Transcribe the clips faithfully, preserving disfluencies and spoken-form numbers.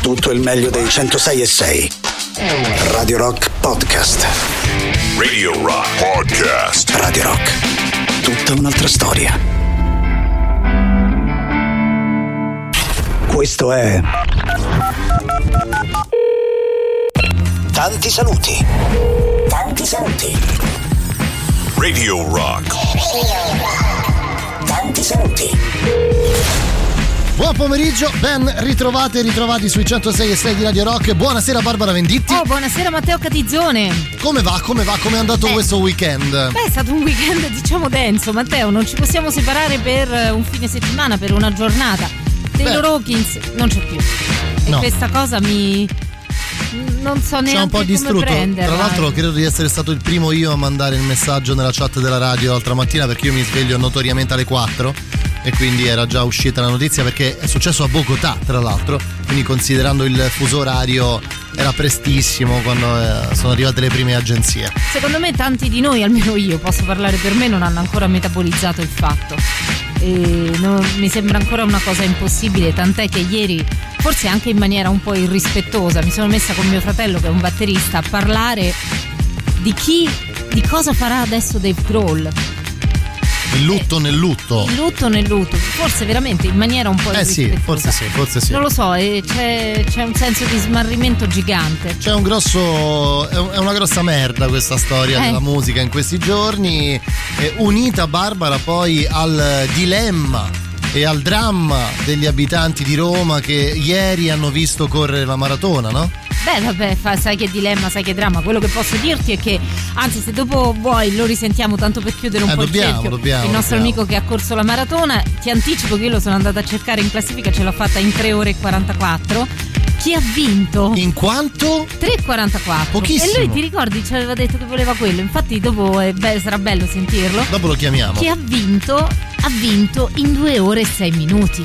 tutto il meglio dei centosei e sei. Radio Rock Podcast. Radio Rock Podcast. Radio Rock. Tutta un'altra storia. Questo è Tanti saluti. Tanti saluti. Radio Rock. Tanti saluti. Buon pomeriggio, ben ritrovate e ritrovati sui centosei e sei di Radio Rock. Buonasera Barbara Venditti. Oh, buonasera Matteo Catizzone. Come va? Come va? Come è andato eh. questo weekend? Beh, è stato un weekend diciamo denso, Matteo, non ci possiamo separare per un fine settimana, per una giornata. Taylor Hawkins non c'è più. E no. Questa cosa mi... non so neanche c'è un po' distrutto. Prenderla. Tra l'altro credo di essere stato il primo io a mandare il messaggio nella chat della radio l'altra mattina, perché io mi sveglio notoriamente alle quattro e quindi era già uscita la notizia, perché è successo a Bogotà tra l'altro, quindi considerando il fuso orario era prestissimo quando eh, sono arrivate le prime agenzie. Secondo me tanti di noi, almeno io posso parlare per me, non hanno ancora metabolizzato il fatto e non, mi sembra ancora una cosa impossibile, tant'è che ieri, forse anche in maniera un po' irrispettosa, mi sono messa con mio fratello che è un batterista a parlare di chi, di cosa farà adesso Dave Grohl. Il lutto nel lutto. Il lutto nel lutto, forse veramente in maniera un po' Eh sì, forse sì, forse sì. Non lo so, e c'è, c'è un senso di smarrimento gigante. C'è un grosso, è una grossa merda questa storia eh. della musica in questi giorni, eh, unita Barbara poi al dilemma e al dramma degli abitanti di Roma che ieri hanno visto correre la maratona, no? Beh vabbè, fa, sai che dilemma, sai che dramma. Quello che posso dirti è che, anzi, se dopo vuoi lo risentiamo tanto per chiudere un eh, po' dobbiamo, il cerchio, dobbiamo, il nostro dobbiamo. amico che ha corso la maratona, ti anticipo che io lo sono andata a cercare in classifica, ce l'ho fatta in tre ore e quarantaquattro. Chi ha vinto? In quanto? tre e quarantaquattro. Pochissimo. E lui, ti ricordi, ci aveva detto che voleva quello. Infatti dopo eh, beh, sarà bello sentirlo. Dopo lo chiamiamo. Chi ha vinto? Ha vinto in due ore e sei minuti.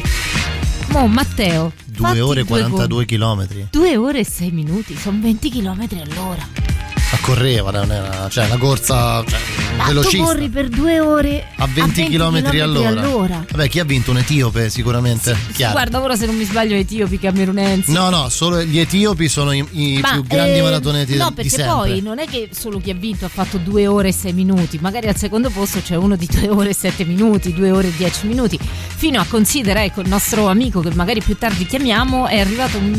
Mo Matteo, due ore e quarantadue chilometri. due ore e sei minuti, sono venti chilometri all'ora. Ma correva, non era, cioè una corsa, cioè, ma velocista. Tu corri per due ore a venti chilometri all'ora. all'ora. Vabbè, chi ha vinto? Un etiope sicuramente. Sì, guarda, ora se non mi sbaglio etiopi, camerunensi. No, no, solo gli etiopi sono i, i ma, più grandi eh, maratoneti no, di sempre. No, perché poi non è che solo chi ha vinto ha fatto due ore e sei minuti. Magari al secondo posto c'è uno di due ore e sette minuti, due ore e dieci minuti. Fino a, considera, ecco, il nostro amico che magari più tardi chiamiamo è arrivato un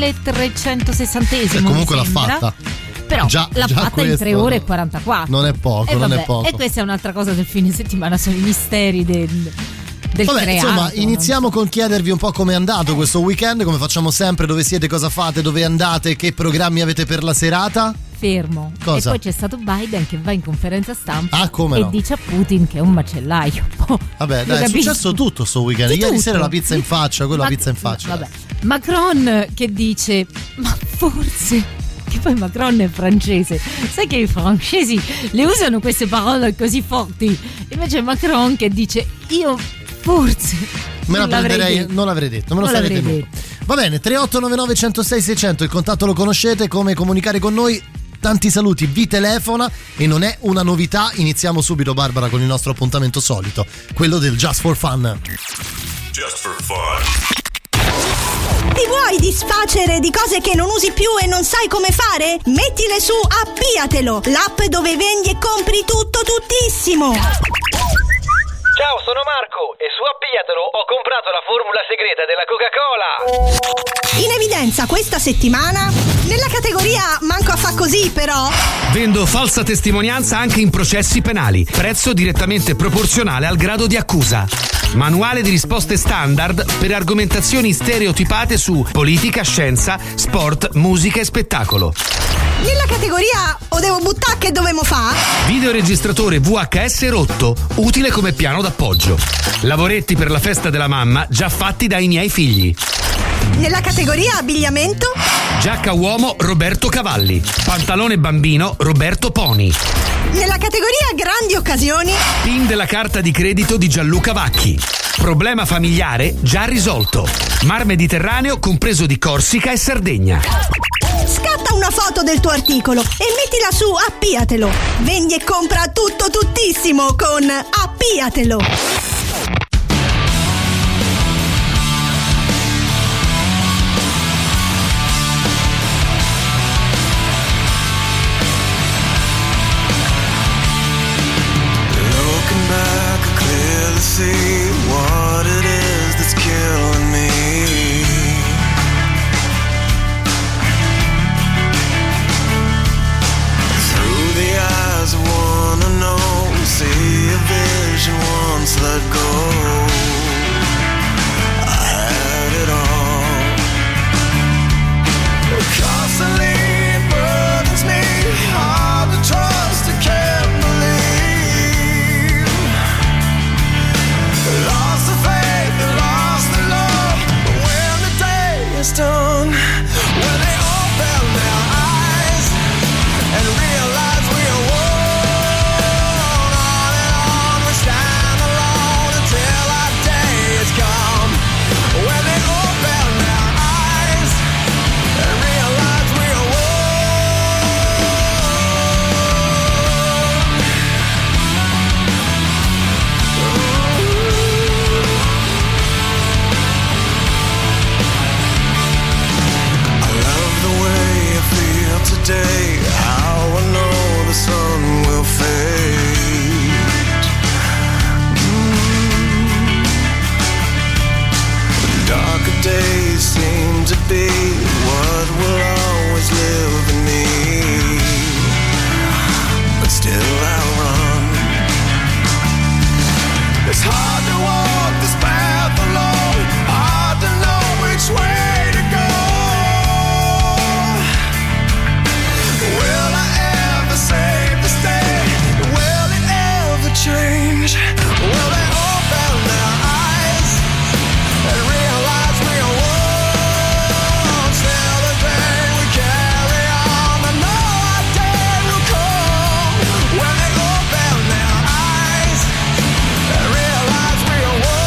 milletrecentosessantesimo. E comunque l'ha sembra. fatta. Però già, l'ha già fatta in tre ore e quarantaquattro. Non è poco, e non vabbè, è poco. E questa è un'altra cosa del fine settimana, sono i misteri del, del Vabbè, creato. insomma, iniziamo con chiedervi un po' come è andato questo weekend, come facciamo sempre, dove siete, cosa fate, dove andate, che programmi avete per la serata? Fermo. Cosa? E poi c'è stato Biden che va in conferenza stampa ah, come e no? dice a Putin che è un macellaio. Vabbè, dai, è successo tutto sto weekend. Di Ieri tutto. sera la pizza in faccia, quello Ma, la pizza in faccia. Vabbè. Macron che dice ma forse, che poi Macron è francese, sai che i francesi le usano queste parole così forti, invece Macron che dice io forse me la non l'avrei prenderei, detto. non l'avrei detto, me lo non sarei l'avrei tenuto. Va bene, tre otto nove nove uno zero sei sei zero zero, il contatto lo conoscete, come comunicare con noi. Tanti saluti, vi telefona e non è una novità. Iniziamo subito Barbara con il nostro appuntamento solito, quello del Just for Fun. Just for fun. Ti vuoi disfacere di cose che non usi più e non sai come fare? Mettile su Appiatelo, l'app dove vendi e compri tutto tuttissimo. Ciao, sono Marco e su Appiatelo ho comprato la formula segreta della Coca-Cola. In evidenza questa settimana, nella categoria manco a fa così però, vendo falsa testimonianza anche in processi penali. Prezzo direttamente proporzionale al grado di accusa. Manuale di risposte standard per argomentazioni stereotipate su politica, scienza, sport, musica e spettacolo. nella categoria o devo buttare che dovemo fa? Videoregistratore V H S rotto, utile come piano d'appoggio. Lavoretti per la festa della mamma già fatti dai miei figli. Nella categoria abbigliamento? Giacca uomo Roberto Cavalli. Pantalone bambino Roberto Poni. Nella categoria grandi occasioni? Pin della carta di credito di Gianluca Vacchi. Problema familiare già risolto. Mar Mediterraneo compreso di Corsica e Sardegna. Scatta una foto del tuo articolo e mettila su Appiatelo. Vendi e compra tutto tuttissimo con Appiatelo. gone. When they open their eyes and realize we are one, on and on we stand alone until our day is come. When they open their eyes and realize we are one. Today, how I know the sun will fade. Mm. Darker days seem to be what will always live in me, but still I'll run. It's hard to walk this path alone, hard to know which way to go. Will I ever save this day? Will it ever change? Will they open their eyes and realize we are one? Till the day we carry on, I know our day will come. When they open their eyes and realize we are one.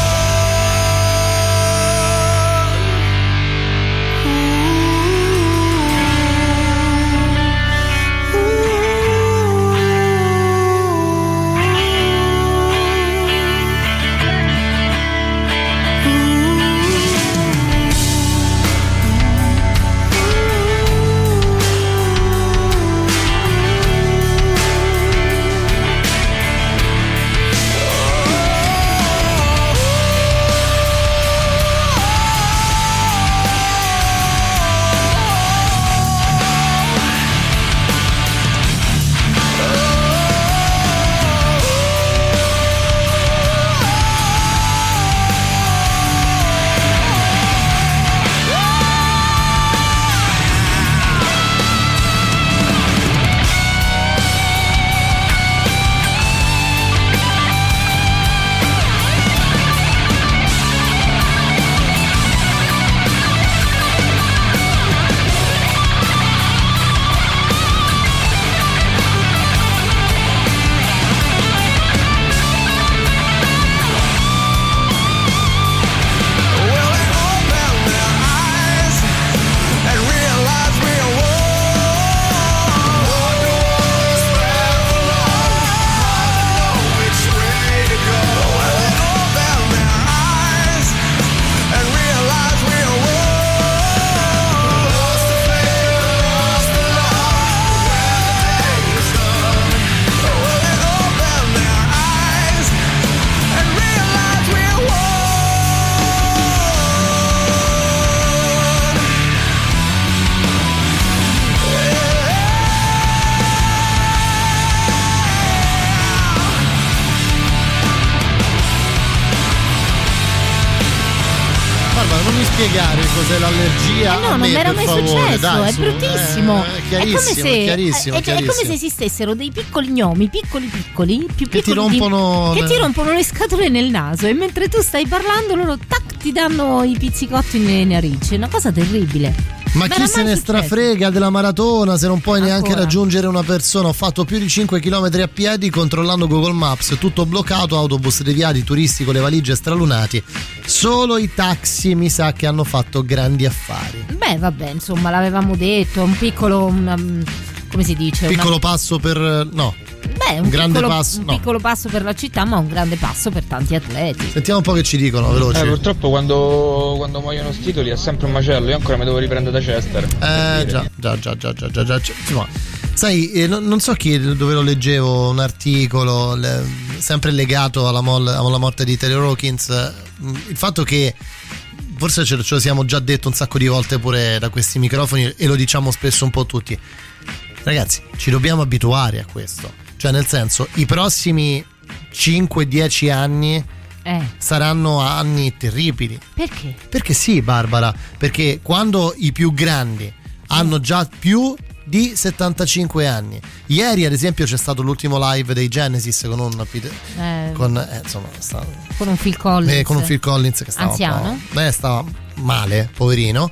Spiegare cos'è l'allergia? Eh no, a non me, mi era per mai favore, successo, dai, è su, bruttissimo. È chiarissimo, è come se, è chiarissimo, è, chiarissimo. è come se esistessero dei piccoli gnomi, piccoli piccoli, più che piccoli ti rompono di, le... che ti rompono le scatole nel naso e mentre tu stai parlando loro tac ti danno i pizzicotti nelle narici, è una cosa terribile. Ma chi se ne strafrega della maratona se non puoi Ancora. neanche raggiungere una persona? Ho fatto più di cinque chilometri a piedi controllando Google Maps, tutto bloccato, autobus deviati, turisti con le valigie stralunati. Solo i taxi mi sa che hanno fatto grandi affari. Beh, vabbè, insomma, l'avevamo detto, un piccolo una, come si dice? Piccolo una... passo per no. Beh, un, un grande piccolo, passo, un no. piccolo passo per la città, ma un grande passo per tanti atleti. Sentiamo un po' che ci dicono, veloci. Eh, purtroppo quando, quando muoiono sti titoli è sempre un macello. Io ancora mi devo riprendere da Chester. Eh già, già, già, già, già, già, già. Insomma, sai, eh, non, non so chi, dove lo leggevo, un articolo le, sempre legato alla, mol, alla morte di Taylor Hawkins, eh, il fatto che forse ce, ce lo siamo già detto un sacco di volte pure da questi microfoni e lo diciamo spesso un po' tutti. Ragazzi, ci dobbiamo abituare a questo. Cioè, nel senso, i prossimi cinque dieci anni eh. saranno anni terribili. Perché? Perché sì, Barbara, perché quando i più grandi hanno già più di settantacinque anni. Ieri, ad esempio, c'è stato l'ultimo live dei Genesis con un eh, con eh, insomma, sta, con un Phil Collins. Eh, con un Phil Collins che stava anziano. un po', beh, stava male, poverino.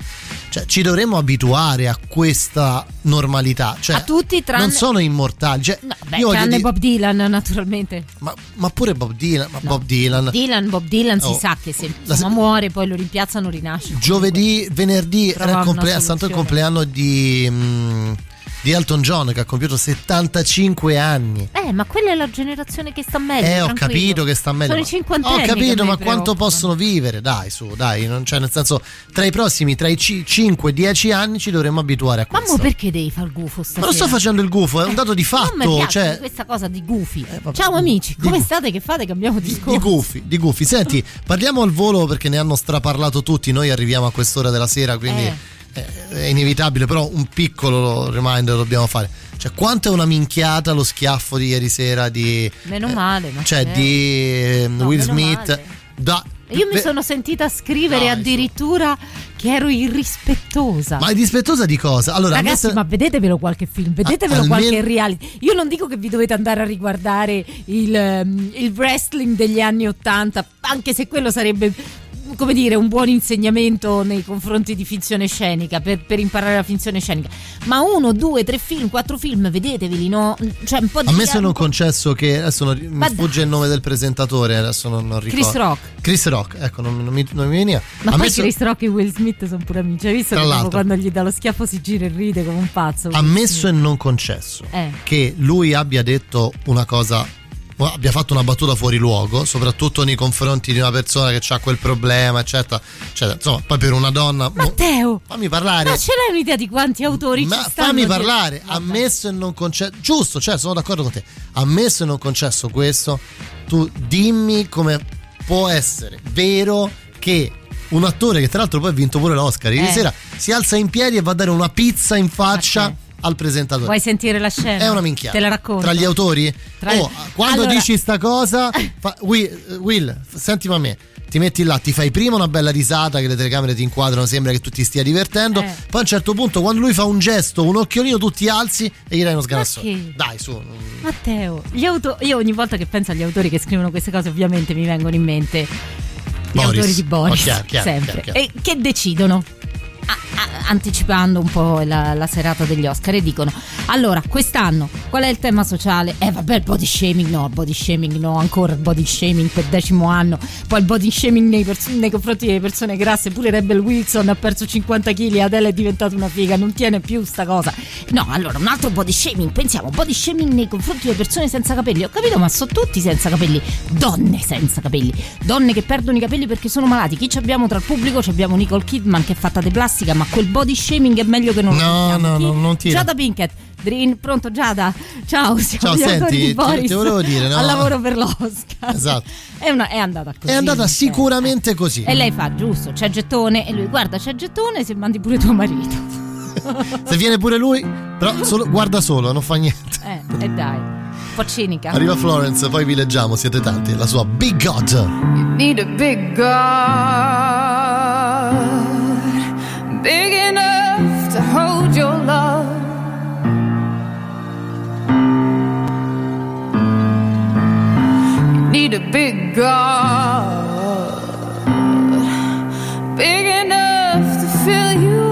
Cioè, ci dovremmo abituare a questa normalità. Cioè, a tutti tranne... non sono immortali. Cioè, no, beh, io tranne di... Bob Dylan, naturalmente. Ma, ma pure Bob Dylan. Ma no. Bob Dylan. Dylan, Bob Dylan oh. si sa che se La... insomma, muore, poi lo rimpiazzano, rinasce. Giovedì, venerdì era il comple... è stato il compleanno di. Mh, di Elton John, che ha compiuto settantacinque anni. Eh, ma quella è la generazione che sta meglio. Eh, ho tranquillo. capito che sta meglio. Sono i cinquantenni. Ho capito, ma quanto preoccupano. Possono vivere? Dai, su, dai, non c'è, nel senso, tra i prossimi, tra i cinque dieci anni ci dovremmo abituare a questo. Ma mo perché devi fare il gufo stasera? Ma non sto facendo il gufo, è un dato di fatto. Non mi piace cioè... questa cosa di gufi. Eh, Ciao amici, come gu- state? Che fate? Cambiamo discorso. Di gufi, di gufi. Senti, parliamo al volo perché ne hanno straparlato tutti. Noi arriviamo a quest'ora della sera, quindi eh. è inevitabile, però un piccolo reminder lo dobbiamo fare. Cioè, quanto è una minchiata lo schiaffo di ieri sera di meno male, ma cioè c'è. di no, Will Smith male. da Io mi sono sentita scrivere no, addirittura che ero irrispettosa. Ma irrispettosa di cosa? Allora, ragazzi, se... ma vedetevelo qualche film, vedetevelo a, qualche almeno... reality. Io non dico che vi dovete andare a riguardare il, um, il wrestling degli anni ottanta, anche se quello sarebbe, come dire, un buon insegnamento nei confronti di finzione scenica, per, per imparare la finzione scenica. Ma uno, due, tre film, quattro film, vedeteveli, no? Cioè, un po' di a me sono concesso che adesso non, mi sfugge dai. il nome del presentatore, adesso non, non ricordo. Chris Rock. Chris Rock, ecco, non, non, mi, non mi veniva. Ma a poi so... Chris Rock e Will Smith sono pure amici. Hai visto Tra che l'altro, quando gli dà lo schiaffo si gira e ride come un pazzo? Ammesso e non concesso eh. che lui abbia detto una cosa, abbia fatto una battuta fuori luogo, soprattutto nei confronti di una persona che ha quel problema, eccetera, eccetera. Insomma, poi per una donna. Matteo, fammi parlare. Ma ce l'hai un'idea di quanti autori ma ci stanno? Fammi parlare. Che... Ammesso e non concesso. Giusto, cioè, sono d'accordo con te. Ammesso e non concesso questo, tu dimmi come può essere vero che un attore che tra l'altro poi ha vinto pure l'Oscar ieri eh. sera si alza in piedi e va a dare una pizza in faccia. Okay. Al presentatore. Vuoi sentire la scena? È una minchiata. Te la racconto. Tra gli autori? Tra... Oh, quando allora... dici sta cosa, fa... Will, Will, sentimi a me. Ti metti là, ti fai prima una bella risata che le telecamere ti inquadrano, sembra che tu ti stia divertendo. Eh. Poi a un certo punto, quando lui fa un gesto, un occhiolino, tu ti alzi e gli dai uno sganassone. Dai, su. Matteo, gli auto... io ogni volta che penso agli autori che scrivono queste cose, ovviamente mi vengono in mente gli Boris. autori di Boris. Oh, chiaro, chiaro, sempre. Chiaro, chiaro. E che decidono. Anticipando un po' la, la serata degli Oscar e dicono: allora, quest'anno qual è il tema sociale? Eh vabbè, il body shaming no, il body shaming no, ancora il body shaming per decimo anno, poi il body shaming nei, pers- nei confronti delle persone grasse, pure Rebel Wilson ha perso cinquanta chili e Adele è diventata una figa, non tiene più sta cosa. No, allora un altro body shaming, pensiamo body shaming nei confronti delle persone senza capelli. Ho capito, ma sono tutti senza capelli, donne senza capelli, donne che perdono i capelli perché sono malati. Chi ci abbiamo tra il pubblico? Ci abbiamo Nicole Kidman che è fatta di plastica, ma quel body shaming è meglio che non no, lo no, no, non tira. Giada Pinkett, Drin, pronto Giada? Ciao, siamo Ciao, gli autori senti, di Boris, ti, ti volevo dire, no? al lavoro per l'Oscar. Esatto. È, una, è andata così. È andata sicuramente così. E lei fa, giusto, c'è gettone, e lui guarda, c'è gettone se mandi pure tuo marito. Se viene pure lui, però solo, guarda solo, non fa niente. Eh, e dai, un po' cinica. Arriva Florence, poi vi leggiamo, siete tanti, la sua Big God. You need a big God, big enough to hold your love. You need a big God, big enough to fill you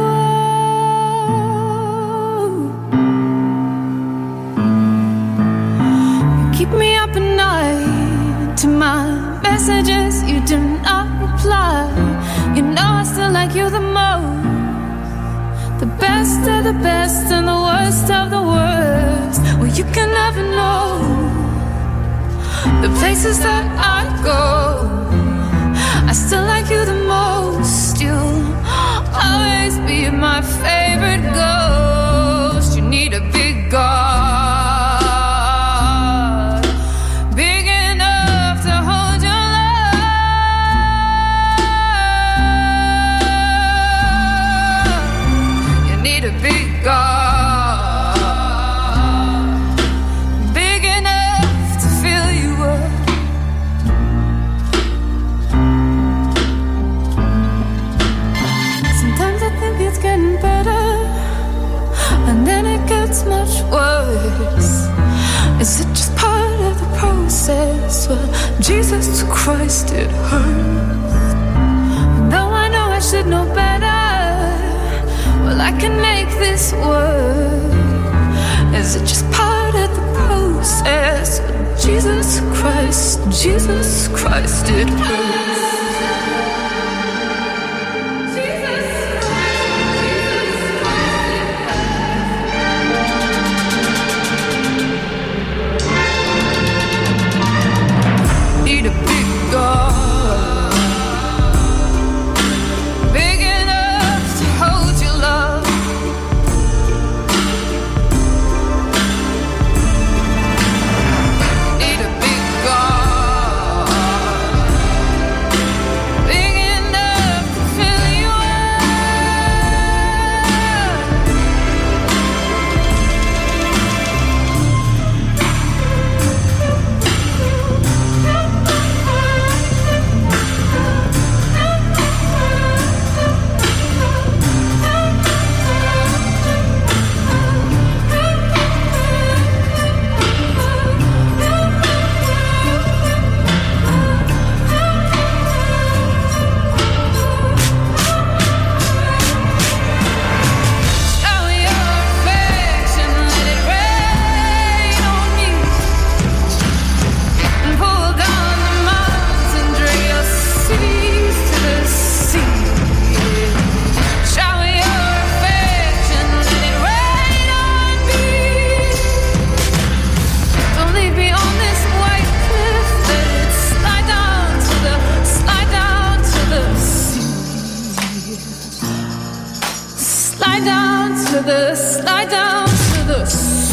up. You keep me up at night to my messages, you do not reply. You know I still like you the most, the best of the best and the worst of the worst. Well, you can never know the places that I go. I still like you the most. You'll always be my favorite ghost. You need a big God, big enough to hold your love. You need a big God, big enough to fill you up. Sometimes I think it's getting better, and then it gets much worse. Is it just part of the process? Well, Jesus Christ, it hurts. Though I know I should know better, Well, I can make this work. Is it just part of the process? Jesus Christ, Jesus Christ, it hurts. Need a big God, big enough to hold your love. Need a big God, big enough to fill you the slide down to the sea.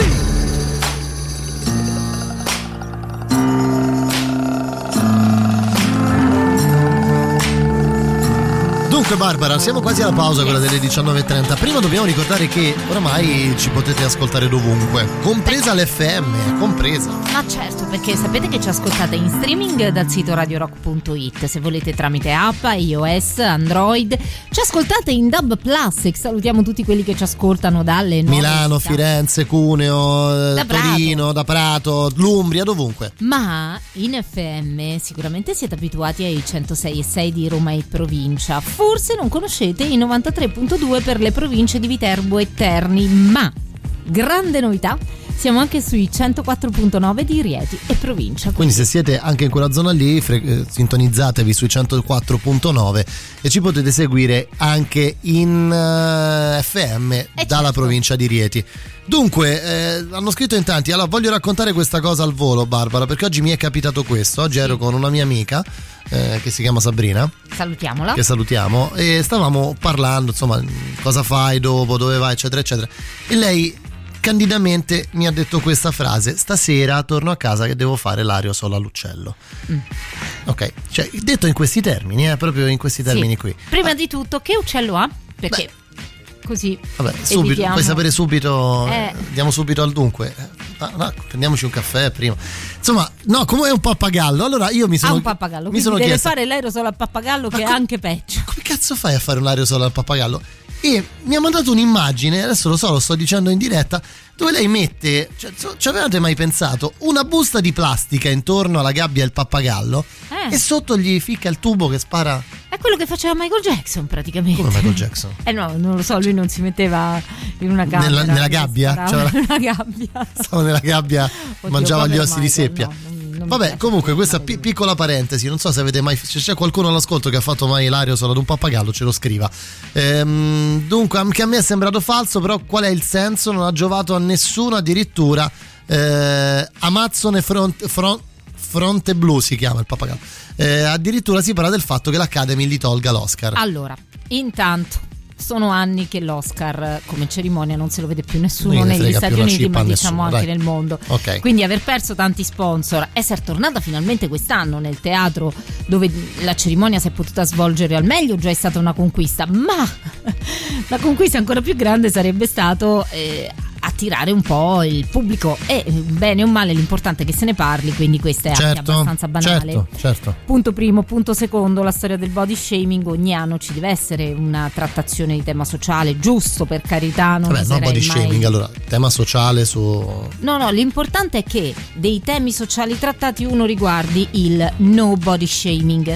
Dunque Barbara, siamo quasi alla pausa, quella delle diciannove e trenta. Prima dobbiamo ricordare che oramai ci potete ascoltare dovunque, compresa l'F M, compresa. Ma certo, perché sapete che ci ascoltate in streaming dal sito radio rock punto it, se volete tramite app, iOS, Android. Ci ascoltate in D A B Plus, e salutiamo tutti quelli che ci ascoltano dalle nuove Milano, città. Firenze, Cuneo, Da Torino, Prato. da Prato, l'Umbria, dovunque. Ma in F M sicuramente siete abituati ai centosei e sei di Roma e provincia. Forse non conoscete i novantatré virgola due per le province di Viterbo e Terni, ma grande novità, siamo anche sui centoquattro virgola nove di Rieti e provincia. Quindi se siete anche in quella zona lì, fre- eh, sintonizzatevi sui centoquattro virgola nove e ci potete seguire anche in uh, F M E dalla certo. provincia di Rieti. Dunque, eh, hanno scritto in tanti, allora voglio raccontare questa cosa al volo, Barbara, perché oggi mi è capitato questo. Oggi ero con una mia amica eh, che si chiama Sabrina, Salutiamola. che salutiamo, e stavamo parlando, insomma, cosa fai dopo, dove vai, eccetera, eccetera. E lei candidamente mi ha detto questa frase: stasera torno a casa che devo fare l'aerosol all'uccello. Mm. Ok, cioè detto in questi termini, eh, proprio in questi termini Sì. qui. Prima Ah, di tutto, che uccello ha? Perché Beh, così vabbè, subito, evitiamo. puoi sapere subito, Eh. andiamo subito al dunque. Ah, no, prendiamoci un caffè prima. Insomma, no, come è un pappagallo. Allora io mi sono Ha un pappagallo, mi quindi sono deve chiesto, fare l'aerosol al pappagallo, che Ma è co- anche peggio. come cazzo fai a fare un aerosol al pappagallo? E mi ha mandato un'immagine, adesso lo so, lo sto dicendo in diretta, dove lei mette, cioè, ci avevate mai pensato, una busta di plastica intorno alla gabbia del pappagallo Eh. e sotto gli ficca il tubo che spara È quello che faceva Michael Jackson praticamente. come Michael Jackson. Eh no, non lo so, lui non si metteva in una camera. Nella- nella gabbia? Sparava Cioè, in una gabbia. Stava nella gabbia, Oddio, mangiava gli povero ossi di Michael, seppia. no, non- non mi Vabbè, piace comunque questa Michael. pi- piccola parentesi, non so se avete mai, se c'è qualcuno all'ascolto che ha fatto mai l'aerosol ad un pappagallo, ce lo scriva. Ehm, dunque, anche a me è sembrato falso, però qual è il senso? Non ha giovato a nessuno, addirittura eh, Amazzone Front, Front, Fronte Blu si chiama il pappagallo. Eh, addirittura si parla del fatto che l'Academy gli tolga l'Oscar. Allora, intanto sono anni che l'Oscar come cerimonia non se lo vede più nessuno Non gliene negli frega Stati più una Uniti, cippa ma a diciamo nessuno, anche dai. nel mondo. Ok. Quindi aver perso tanti sponsor, essere tornata finalmente quest'anno nel teatro dove la cerimonia si è potuta svolgere al meglio, già è stata una conquista, ma la conquista ancora più grande sarebbe stato eh, attirare un po' il pubblico, e bene o male l'importante è che se ne parli, quindi questo è anche Certo, abbastanza banale. certo, certo. Punto primo. Punto secondo, la storia del body shaming. Ogni anno ci deve essere una trattazione di tema sociale, giusto, per carità, non Vabbè, no oserei body mai... shaming, allora, tema sociale su... No, no, l'importante è che dei temi sociali trattati uno riguardi il no body shaming.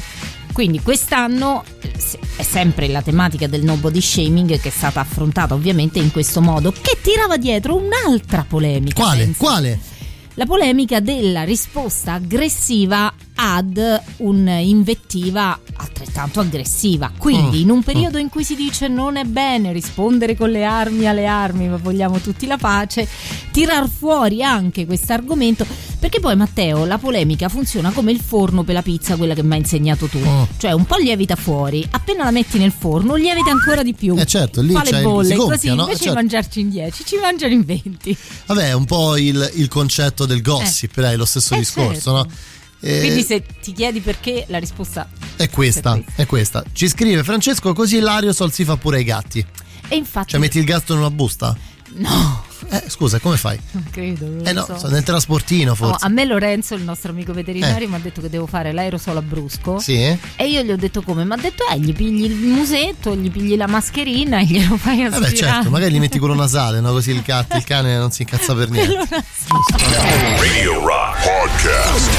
Quindi quest'anno è sempre la tematica del no body shaming che è stata affrontata ovviamente in questo modo, che tirava dietro un'altra polemica. Quale? Pensa. Quale? La polemica della risposta aggressiva ad un'invettiva altrettanto aggressiva. Quindi mm. in un periodo in cui si dice non è bene rispondere con le armi alle armi, ma vogliamo tutti la pace, tirar fuori anche questo argomento, perché poi Matteo, la polemica funziona come il forno per la pizza, quella che mi hai insegnato tu, mm. cioè un po' lievita fuori, appena la metti nel forno lievita ancora di più, eh certo, lì fa c'è le bolle, il, gonfia, così no? invece certo. di mangiarci in dieci ci mangiano in venti. Vabbè, è un po' il, il concetto del gossip, eh. dai, lo stesso eh, discorso, certo. no? Eh, Quindi se ti chiedi perché, la risposta è questa, è questa, è questa. Ci scrive Francesco: così l'aerosol si fa pure ai gatti. E infatti, cioè metti il gatto in una busta? No. Eh, scusa, come fai? Non credo, non Eh no, so. nel trasportino forse. Oh, a me Lorenzo, il nostro amico veterinario, eh. mi ha detto che devo fare l'aerosol a Brusco. Sì. E io gli ho detto come? Mi ha detto eh, gli pigli il musetto, gli pigli la mascherina e glielo fai aspirare. Vabbè, certo, magari gli metti quello nasale, no? Così il gatto, il cane non si incazza per niente. Radio Rock Podcast.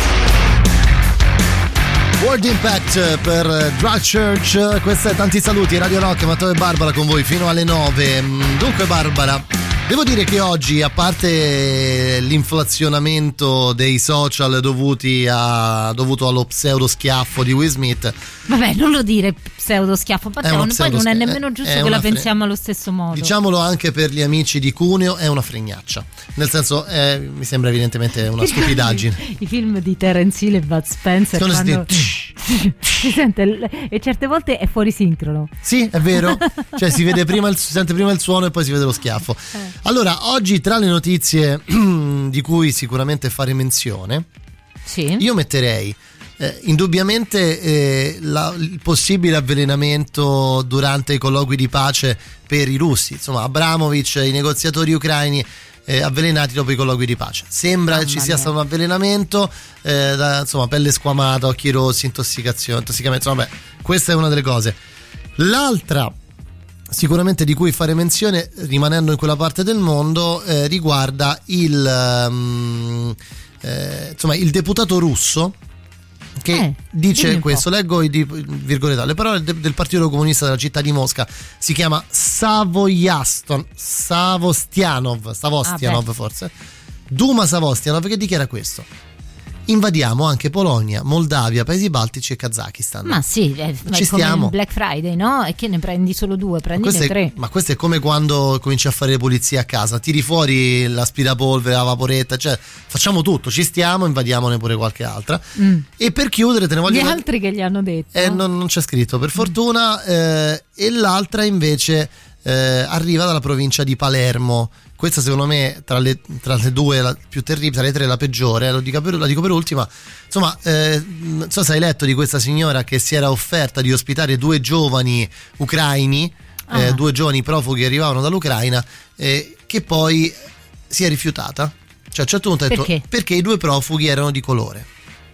World Impact per Drug Church. Questa è Tanti Saluti, Radio Rock, Matteo e Barbara con voi fino alle nove. Dunque Barbara, devo dire che oggi, a parte l'inflazionamento dei social dovuti a, dovuto allo pseudo schiaffo di Will Smith, vabbè, non lo dire pseudo schiaffo, Matteo, poi pseudo non è schiaffo, nemmeno giusto è che una la fre- pensiamo allo stesso modo. Diciamolo anche per gli amici di Cuneo, è una fregnaccia. Nel senso, eh, mi sembra evidentemente una stupidaggine. I film di Terence Hill e Bud Spencer Sono quando... si sente, e certe volte è fuori sincrono. Sì, è vero. Cioè si vede prima il, si sente prima il suono e poi si vede lo schiaffo. Eh. Allora, oggi tra le notizie di cui sicuramente fare menzione, sì. io metterei eh, indubbiamente eh, la, il possibile avvelenamento durante i colloqui di pace per i russi. Insomma, Abramovich, i negoziatori ucraini eh, avvelenati dopo i colloqui di pace. Sembra che ci sia stato un avvelenamento, eh, da, insomma, pelle squamata, occhi rossi, intossicazione, intossicamento. Insomma, beh, questa è una delle cose. L'altra sicuramente di cui fare menzione, rimanendo in quella parte del mondo, eh, riguarda il um, eh, insomma il deputato russo che eh, dice questo, leggo i virgolette, le parole de, del Partito Comunista della città di Mosca, si chiama Savoyaston Savostianov Savostianov ah, forse Duma Savostianov, che dichiara questo: invadiamo anche Polonia, Moldavia, Paesi Baltici e Kazakistan. Ma sì, è, ci è come stiamo. il Black Friday, no? E che ne prendi solo due, prendine ma tre. È, ma questo è come quando cominci a fare le pulizie a casa, tiri fuori l'aspirapolvere, la vaporetta, cioè facciamo tutto, ci stiamo, invadiamone pure qualche altra. Mm. E per chiudere te ne voglio Gli dire... altri che gli hanno detto? Eh, non, non c'è scritto, per fortuna. Eh, e l'altra invece eh, arriva dalla provincia di Palermo. Questa secondo me tra le, tra le due la più terribile, tra le tre la peggiore, eh, lo dico per, la dico per ultima. Insomma, eh, non so se hai letto di questa signora che si era offerta di ospitare due giovani ucraini, ah. eh, due giovani profughi che arrivavano dall'Ucraina, eh, che poi si è rifiutata. Cioè a un certo punto ha detto perché? Perché i due profughi erano di colore.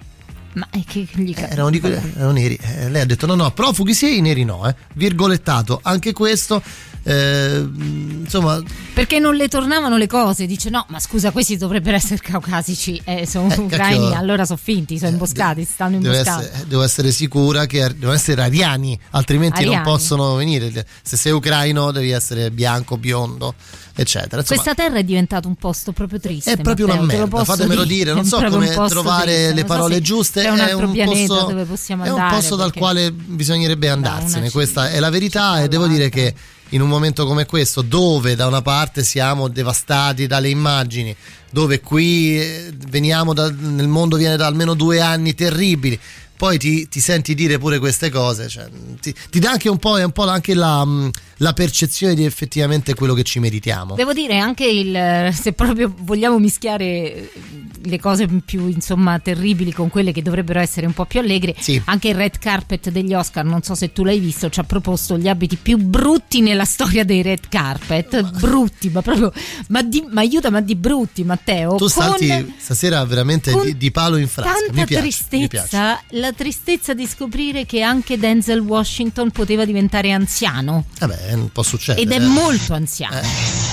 Ma è che gli eh, erano, di, erano neri. Eh, lei ha detto no no, profughi sì, i neri no, eh. Virgolettato anche questo. Eh, insomma, perché non le tornavano le cose, dice no ma scusa, questi dovrebbero essere caucasici, eh, sono eh, ucraini, cacchio, allora sono finti, sono imboscati, de- stanno deve imboscati. essere, devo essere sicura che devono essere ariani, altrimenti ariani. non possono venire. Se sei ucraino devi essere bianco, biondo, eccetera. Insomma, questa terra è diventato un posto proprio triste, è proprio Matteo, una merda, fatemelo dire, dire. non so come trovare triste. le non parole so giuste. C'è un è altro un pianeta posto, dove possiamo è andare, un posto dal quale bisognerebbe andarsene, questa è la verità, e devo dire che in un momento come questo, dove da una parte siamo devastati dalle immagini, dove qui veniamo da, nel mondo viene da almeno due anni terribili, poi ti, ti senti dire pure queste cose, cioè, ti, ti dà anche un po', è un po' anche la, la percezione di effettivamente quello che ci meritiamo. Devo dire anche il, se proprio vogliamo mischiare le cose più insomma terribili con quelle che dovrebbero essere un po' più allegri, sì. Anche il red carpet degli Oscar, non so se tu l'hai visto, ci ha proposto gli abiti più brutti nella storia dei red carpet, brutti, ma proprio ma, di, ma aiuta, ma di brutti, Matteo. Tu salti con, stasera veramente di, di palo in frasca. Tanta mi piace, tristezza, mi piace. La tristezza di scoprire che anche Denzel Washington poteva diventare anziano. Vabbè, non può succedere. Ed è eh. molto anziano. Eh.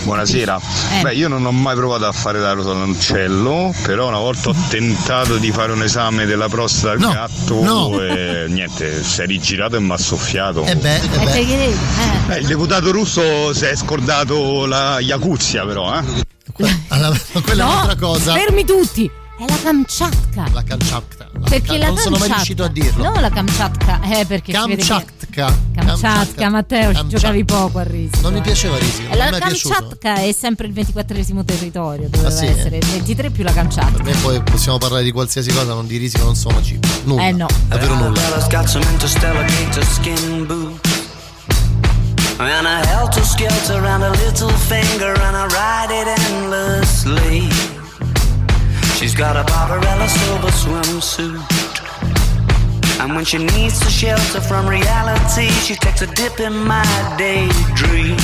buonasera. Eh. Beh, io non ho mai provato a fare da rotoloncello, però una volta ho tentato di fare un esame della prostata al No, gatto no. e niente, si è rigirato e mi ha soffiato. Eh beh, eh Eh, beh. perché, eh, Eh, il deputato russo si è scordato la Yakuzia, però, eh? Allora, quella è no, un'altra cosa. fermi tutti. È la Kamchatka. La Kamchatka. La Perché Kam- la non sono mai Kamchatka- riuscito a dirlo. No, la Kamchatka. Eh, perché si vede che- Kamchatka. Kamchatka, Matteo, ci Kamchatka. giocavi poco a Risico. Non mi piaceva Risico, non La mi è piaciuto. Kamchatka è sempre il ventiquattresimo territorio, doveva Ah, sì? essere il ventitré più la Kamchatka. Per me poi possiamo parlare di qualsiasi cosa, non di Risico, non sono cibo. Nulla. Eh no. Davvero nulla. Arabella's got some interstellar gator skin boots and a helter-skelter around a little finger, and I ride it endlessly. She's got a Barbarella silver swimsuit, and when she needs to shelter from reality, she takes a dip in my daydream.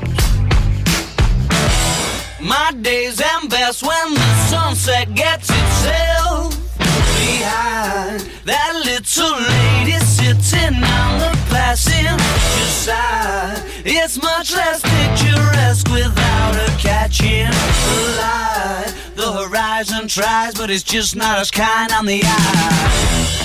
My days end best when the sunset gets itself behind that little lady sitting on the passenger side. It's much less picturesque without her catching the light. The horizon tries, but it's just not as kind on the eye.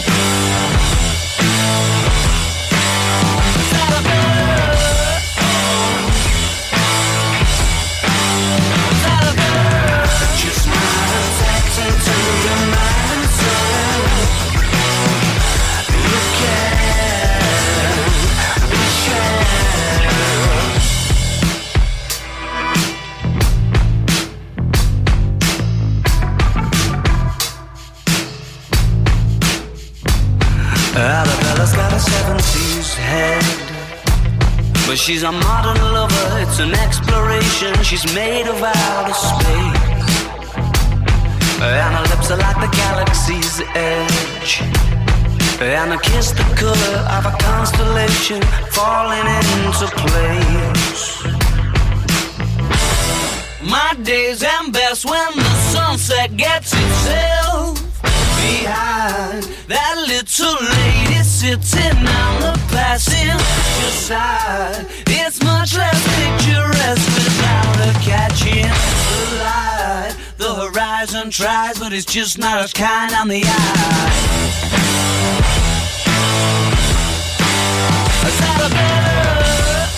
Arabella's got a seventies head, but she's a modern lover, it's an exploration. She's made of outer space, and her lips are like the galaxy's edge, and her kiss the color of a constellation falling into place. My days end best when the sunset gets itself behind that little lady sitting on the passenger side. It's much less picturesque without her catching the light. The horizon tries, but it's just not as kind on the eye. Is that a bird?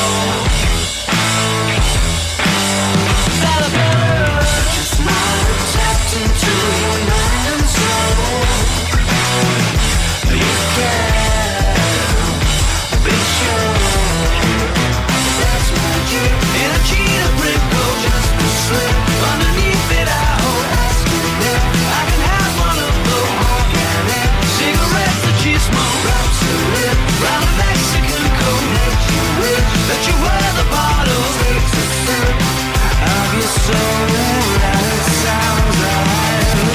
Is that a bird? Just might have tapped into your mind and soul. You can be sure that's magic in a cheetah brick road, just a slip underneath it. I hope I can have one of those organic cigarettes that you smoke. Wraps a lip round a Mexican coat. Makes you wish that you were the bottle. Takes a sip of your soul and it sounds like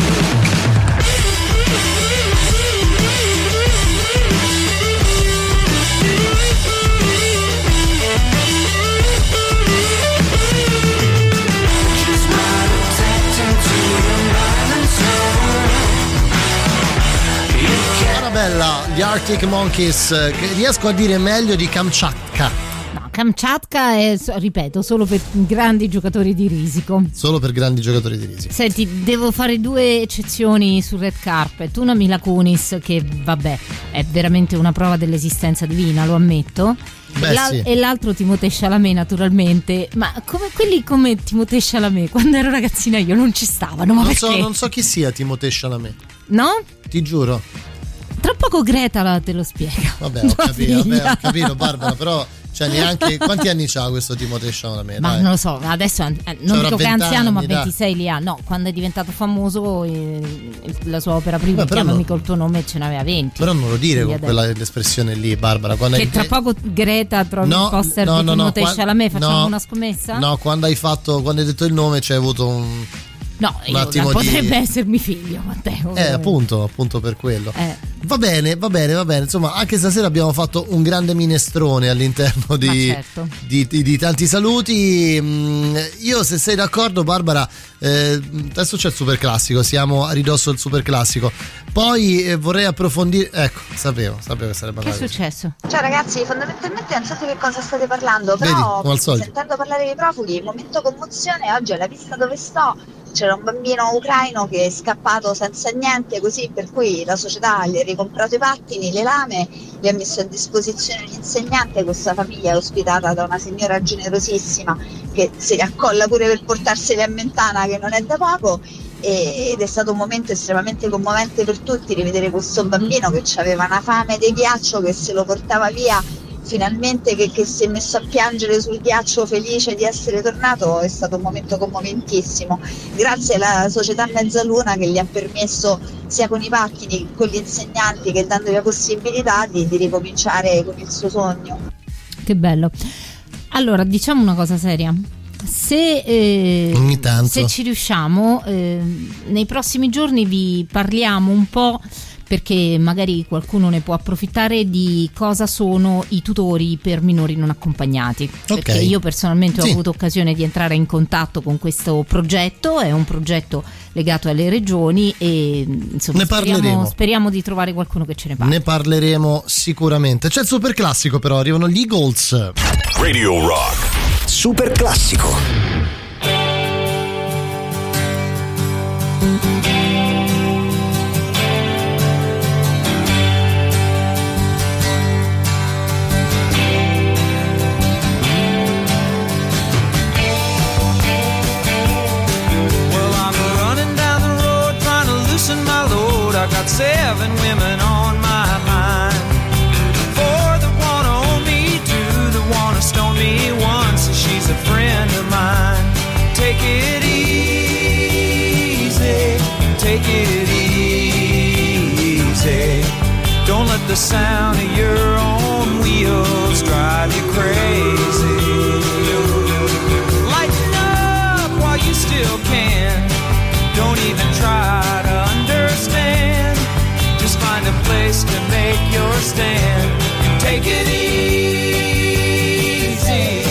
Arabella, gli Arctic Monkeys, che riesco a dire meglio di Kamchatka. No, Kamchatka è, ripeto, solo per grandi giocatori di risico. Solo per grandi giocatori di risico. Senti, devo fare due eccezioni sul red carpet. Una Mila Kunis, che vabbè, è veramente una prova dell'esistenza divina, lo ammetto. Beh, e, l'al- sì. e l'altro Timothée Chalamet, naturalmente. Ma come quelli come Timothée Chalamet, quando ero ragazzina io non ci stavano, ma Non perché? so, non so chi sia Timothée Chalamet. No? Ti giuro. Tra poco Greta la- te lo spiega. Vabbè, ho Tua capito, vabbè, figlia. ho capito, Barbara, però cioè neanche quanti anni c'ha questo Timothée Chalamet? Ma Dai. non lo so, adesso eh, non Cioè, dico che è avrà anziano, ma venti anni, ventisei li ha. No, quando è diventato famoso eh, la sua opera prima, Beh, però Chiamami non- col tuo nome, ce n'aveva venti. Però non lo dire Quindi con adesso- quella l'espressione lì, Barbara. Quando Che hai- tra poco Greta trovi No, il poster no, di no, no, Timothée qua- Chalamet, facciamo no, una scommessa? No, quando hai fatto, quando hai detto il nome c'è avuto un No, un io- attimo di- potrebbe essermi figlio, Matteo. Eh, appunto, appunto per quello. Eh. Va bene, va bene, va bene. Insomma, anche stasera abbiamo fatto un grande minestrone all'interno di, certo. di, di, di tanti saluti. Io, se sei d'accordo, Barbara, eh, adesso c'è il super classico, siamo a ridosso del super classico. Poi eh, vorrei approfondire. Ecco, sapevo, sapevo che sarebbe Che è andato. successo? Ciao ragazzi, fondamentalmente non so di che cosa state parlando, Vedi, però come al solito. sentendo parlare dei profughi, momento commozione, oggi alla pista dove sto c'era un bambino ucraino che è scappato senza niente, così per cui la società gli ha ricomprato i pattini, le lame, gli ha messo a disposizione l'insegnante. Questa famiglia è ospitata da una signora generosissima che si raccolla pure per portarseli a Mentana, che non è da poco. Ed è stato un momento estremamente commovente per tutti rivedere questo bambino che aveva una fame di ghiaccio, che se lo portava via finalmente, che, che si è messo a piangere sul ghiaccio felice di essere tornato. È stato un momento commoventissimo, grazie alla società Mezzaluna che gli ha permesso sia con i pattini che con gli insegnanti, che dandogli la possibilità di, di ricominciare con il suo sogno. Che bello. Allora, diciamo una cosa seria. Se, eh, Ogni tanto. se ci riusciamo, eh, nei prossimi giorni vi parliamo un po', perché magari qualcuno ne può approfittare, di cosa sono i tutori per minori non accompagnati. Perché Ok. io personalmente ho Sì. avuto occasione di entrare in contatto con questo progetto, è un progetto legato alle regioni e insomma Ne parleremo. speriamo, speriamo di trovare qualcuno che ce ne parli. Ne parleremo sicuramente. C'è il super classico, però arrivano gli Eagles. Radio Rock. Super classico. Well, I'm running down the road trying to loosen my load. I got seven women on my mind. Four that wanna own me, two that wanna stone me, one says she's a friend of mine. Take it easy, take it easy. Don't let the sound of your own wheels drive you crazy. Lighten up while you still can. Don't even try to understand. Just find a place to make your stand. Take it easy.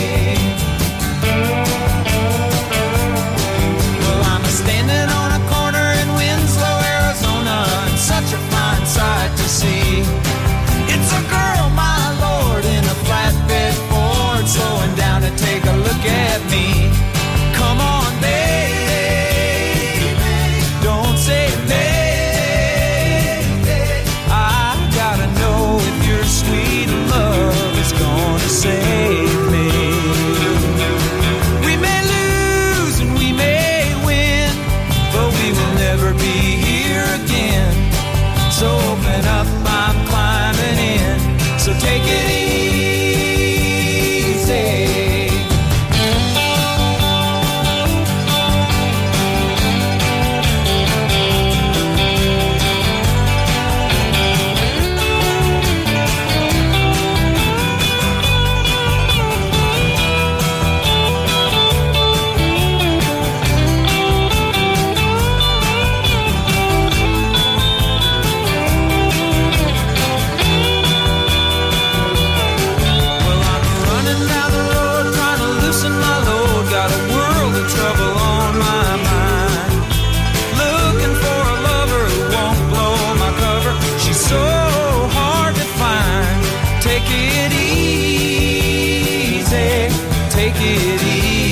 Well, I'm standing on a corner in Winslow, Arizona, and such a fine sight to see. It's a girl, my lord, in a flatbed Ford, slowing down to take a look at me. Come on, baby, don't say baby. I gotta know if your sweet love is gonna save me. We may lose and we may win, but we will never be here again. So open up, I'm climbing in. So take it easy. Well, I'm running down the road trying to loosen my load. Got a world of trouble on my mind. Looking for a lover who won't blow my cover. She's so hard to find. Take it easy, take it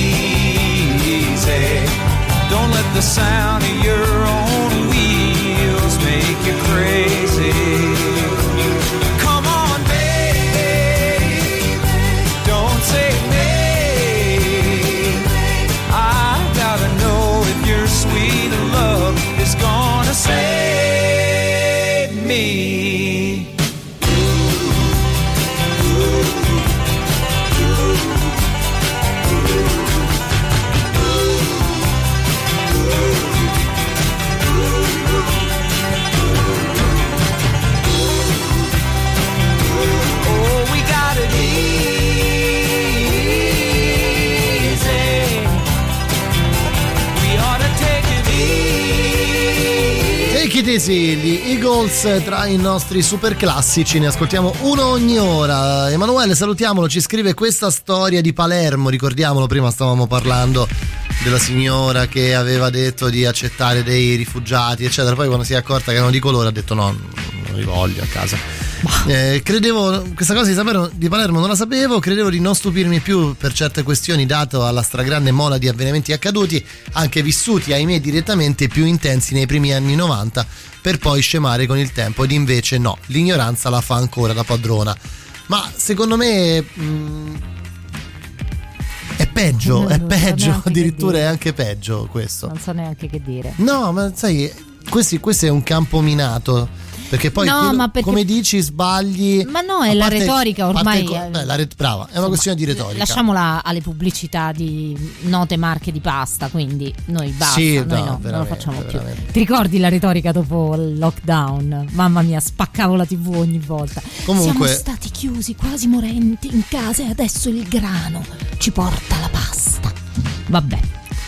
easy. Don't let the sound of your own wheels make you crazy. Come on, baby, don't say maybe. I gotta know if your sweet love is gonna save me. tesi, gli Eagles tra i nostri super classici, ne ascoltiamo uno ogni ora. Emanuele, salutiamolo, ci scrive questa storia di Palermo, ricordiamolo, prima stavamo parlando della signora che aveva detto di accettare dei rifugiati eccetera, poi quando si è accorta che erano di colore ha detto no, non li voglio a casa. Eh, credevo, questa cosa di, sapere, di Palermo non la sapevo, credevo di non stupirmi più per certe questioni dato alla stragrande mola di avvenimenti accaduti, anche vissuti ahimè direttamente, più intensi nei primi anni novanta, per poi scemare con il tempo, ed invece no, l'ignoranza la fa ancora da padrona. Ma secondo me mh, è peggio, Non- è non so peggio, neanche che addirittura è dire. anche peggio questo. Non so neanche che dire. No, ma sai, questo, questo è un campo minato. Perché poi, No, quello- ma perché- come dici, sbagli. Ma no, è a la parte- retorica a parte ormai. co- eh, beh, la re- brava, è una questione di retorica. Lasciamola alle pubblicità di note marche di pasta, quindi noi basta, Sì, noi no, no, non lo veramente, facciamo più. veramente. Ti ricordi la retorica dopo il lockdown? Mamma mia, spaccavo la tivù ogni volta. Comunque- Siamo stati chiusi, quasi morenti in casa, e adesso il grano ci porta la pasta. Vabbè.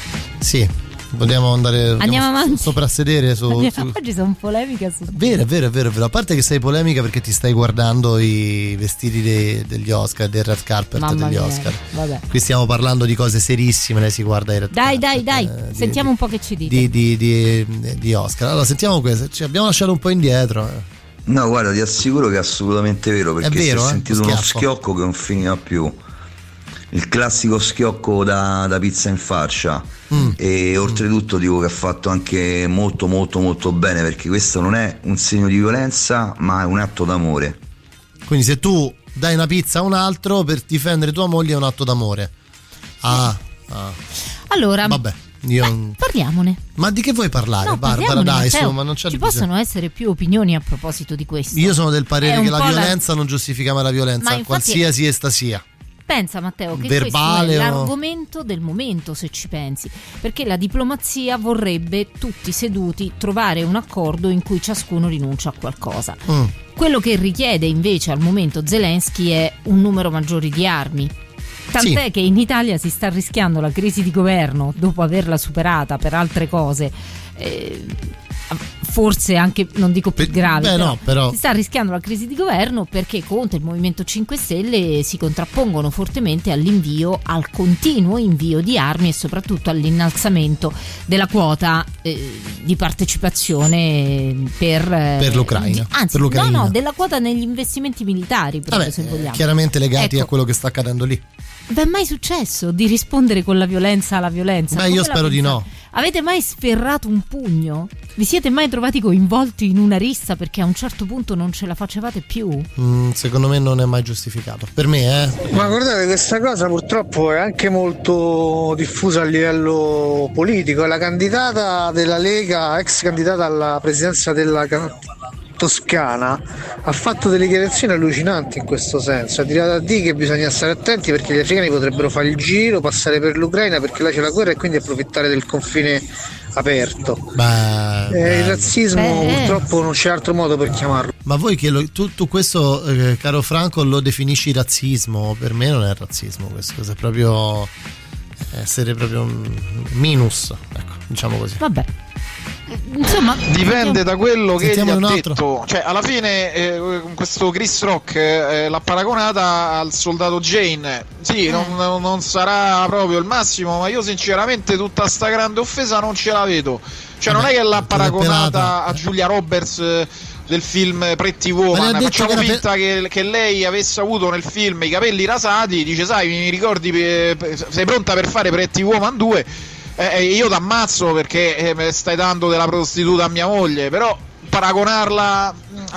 Sì, vogliamo andare Andiamo avanti. soprassedere su, su... Oggi sono polemica su Vero, è vero, è vero, è vero. A parte che sei polemica perché ti stai guardando i vestiti dei- degli Oscar, del red carpet Mamma degli mia, Oscar. vabbè. Qui stiamo parlando di cose serissime, lei si guarda i red Dai, dai, dai, eh, di- sentiamo un po' che ci dite. di, di, di, di Oscar. Allora, sentiamo questo, ci abbiamo lasciato un po' indietro. eh. No, guarda, ti assicuro che è assolutamente vero, perché vero, si è eh? sentito Lo uno schiaffo. schiocco che non finiva più. Il classico schiocco da, da pizza in faccia. Mm. E oltretutto dico che ha fatto anche molto molto molto bene, perché questo non è un segno di violenza, ma è un atto d'amore. Quindi se tu dai una pizza a un altro per difendere tua moglie è un atto d'amore. Ah, ah. Allora, Vabbè, io... parliamone. Ma di che vuoi parlare, No, Barbara? parliamone, Dai, Matteo. su, ma non c'è Ci bisogno. possono essere più opinioni a proposito di questo. Io sono del È parere un che la po' la- violenza non giustifica mai la violenza, Ma infatti- qualsiasi essa sia. Pensa, Matteo, che Verbale questo è o- l'argomento del momento, se ci pensi, perché la diplomazia vorrebbe tutti seduti trovare un accordo in cui ciascuno rinuncia a qualcosa. Mm. Quello che richiede invece al momento Zelensky è un numero maggiore di armi. Tant'è Sì. che in Italia si sta rischiando la crisi di governo dopo averla superata per altre cose. eh, Forse anche, non dico più grave, beh, però, no, però- si sta rischiando la crisi di governo perché Conte e il Movimento cinque Stelle si contrappongono fortemente all'invio, al continuo invio di armi e soprattutto all'innalzamento della quota eh, di partecipazione per, eh, Per l'Ucraina, di- anzi, per l'Ucraina. no, no, della quota negli investimenti militari, proprio, Vabbè, se eh, vogliamo. chiaramente legati Ecco. a quello che sta accadendo lì. Vi è mai successo di rispondere con la violenza alla violenza? Beh, Come io la spero di pensate? no. Avete mai sferrato un pugno? Vi siete mai trovati coinvolti in una rissa perché a un certo punto non ce la facevate più? Mm, secondo me non è mai giustificato. Per me, eh. Ma guardate, questa cosa purtroppo è anche molto diffusa a livello politico. La candidata della Lega, ex candidata alla presidenza della Ca- Toscana, ha fatto delle dichiarazioni allucinanti in questo senso. Ha tirato a dire che bisogna stare attenti perché gli africani potrebbero fare il giro, passare per l'Ucraina perché là c'è la guerra e quindi approfittare del confine aperto. Beh, Eh, beh. il razzismo Beh. purtroppo non c'è altro modo per chiamarlo. Ma voi che lo, tu, tu questo, eh, caro Franco, lo definisci razzismo? Per me non è razzismo questo, questo è proprio essere proprio un minus, ecco, diciamo così. Vabbè. Insomma, Dipende da quello che gli Sentiamo ha un altro. detto. Cioè, alla fine, eh, questo Chris Rock eh, l'ha paragonata al soldato Jane. Sì, Eh. non, non- non sarà proprio il massimo, ma io sinceramente tutta sta grande offesa non ce la vedo. Cioè, non Vabbè, è che l'ha te l'hai paragonata pelata. a Giulia Roberts eh, del film Pretty Ma le ha Woman. detto Facciamo che era finta che, che lei avesse avuto nel film i capelli rasati. Dice, sai, mi ricordi, pe- pe- sei pronta per fare Pretty Woman due? Eh, io t'ammazzo perché eh, me stai dando della prostituta a mia moglie, però paragonarla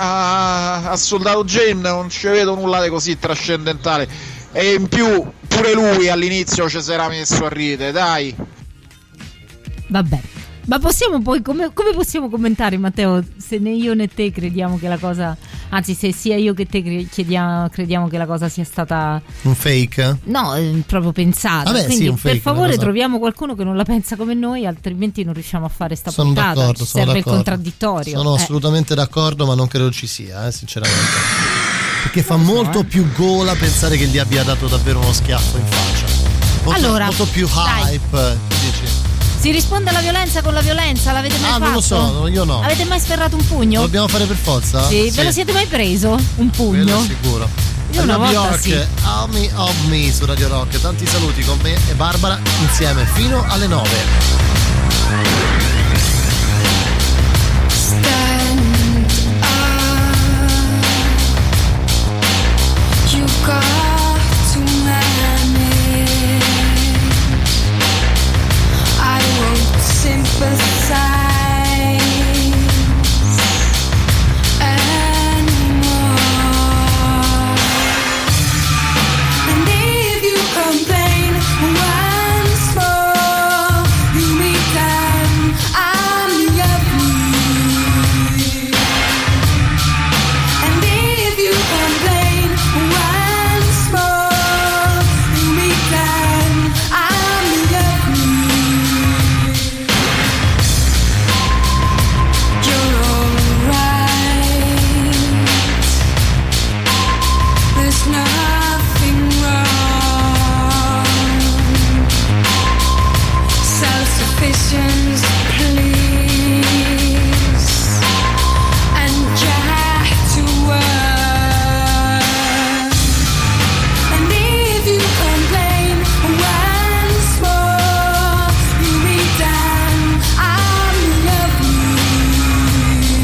a, a Soldato Jane non ci vedo nulla di così trascendentale. E in più pure lui all'inizio ci si era messo a ridere, dai. vabbè. Ma possiamo poi, come, come possiamo commentare, Matteo, se né io né te crediamo che la cosa, anzi se sia io che te cre- chiediamo, crediamo che la cosa sia stata, Un fake? no, eh, proprio pensata. Vabbè, Quindi sì, un fake, per favore una cosa- troviamo qualcuno che non la pensa come noi, altrimenti non riusciamo a fare sta Sono puntata. d'accordo, Ci sono serve d'accordo. il contraddittorio. Sono eh. assolutamente d'accordo, ma non credo ci sia, eh, sinceramente. Perché fa molto più gola pensare che gli abbia dato davvero uno schiaffo in faccia. Molto, Allora, molto più dai. hype, dici? Si risponde alla violenza con la violenza, l'avete mai Ah, fatto? non lo so, io no. Avete mai sferrato un pugno? Lo dobbiamo fare per forza? Sì, ve lo siete mai preso? Un pugno? Quello sicuro. Io una New volta York, sì. Army of Me su Radio Rock. Tanti saluti con me e Barbara insieme fino alle nove. Stand up. You've got to manage. I won't sympathize anymore. And if you complain once more, you meet them. I'm lovely. And if you complain once more, you meet them. I'm lovely. You're alright. There's nothing wrong. Self-sufficiency, please, and jack to work. And if you complain once more, you meet them. I'm lovely.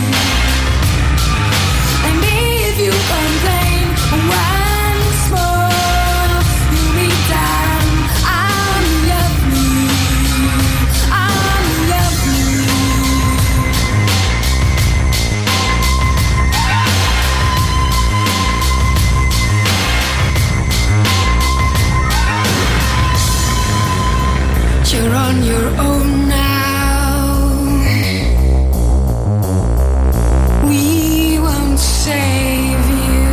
And if you complain once more, you meet them. I'm lovely. I'm lovely. You're on your own now. We won't save you.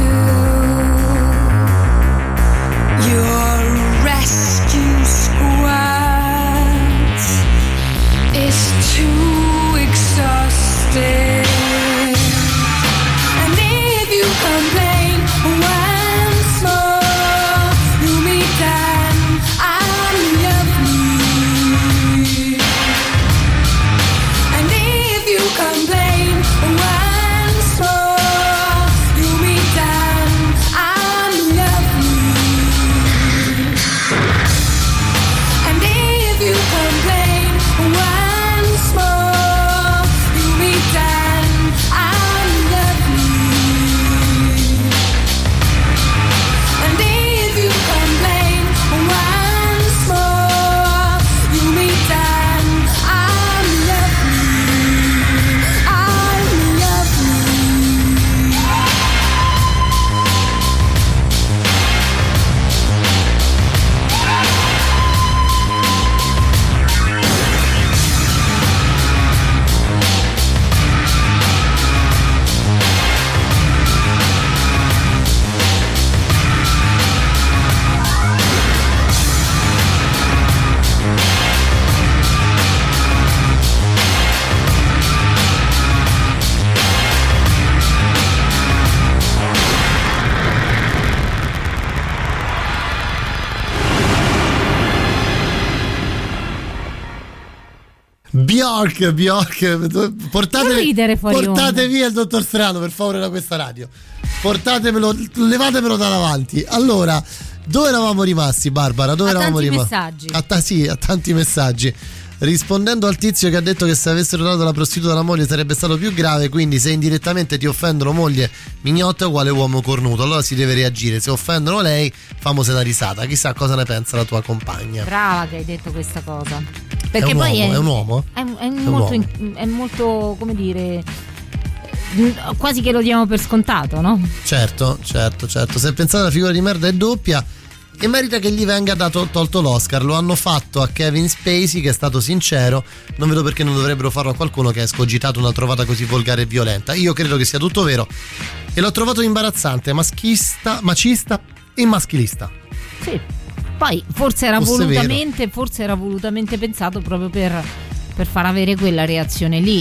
Your rescue squad is too exhausted. And if you complain once more, you meet them. I'm lovely. And if you complain once more, you meet them. I'm lovely. And if you complain once more, you meet them. I'm lovely. And if you complain once more, you meet them. I'm lovely. I'm lovely. Bjork, Bjork, portate, Non ridere fuori portate onda. via il dottor Strano per favore da questa radio. Portatemelo, levatemelo da davanti. Allora, dove eravamo rimasti, Barbara? Dove A eravamo tanti rimasti? messaggi. A ta- sì, a tanti messaggi. Rispondendo al tizio che ha detto che se avessero dato la prostituta alla moglie sarebbe stato più grave, quindi se indirettamente ti offendono moglie mignotta è uguale uomo cornuto, allora si deve reagire. Se offendono lei, famose una risata. Chissà cosa ne pensa la tua compagna. Brava che hai detto questa cosa. Perché È un poi uomo, è, è un uomo? È, è un molto, uomo. in- è molto, come dire, quasi che lo diamo per scontato, no? Certo, certo, certo. Se pensate alla figura di merda è doppia e merita che gli venga dato, tolto l'Oscar. Lo hanno fatto a Kevin Spacey, che è stato sincero. Non vedo perché non dovrebbero farlo a qualcuno che ha escogitato una trovata così volgare e violenta. Io credo che sia tutto vero e l'ho trovato imbarazzante, maschista, macista e maschilista. Sì. Poi forse era Fosse volutamente, forse era volutamente pensato proprio per, per far avere quella reazione lì.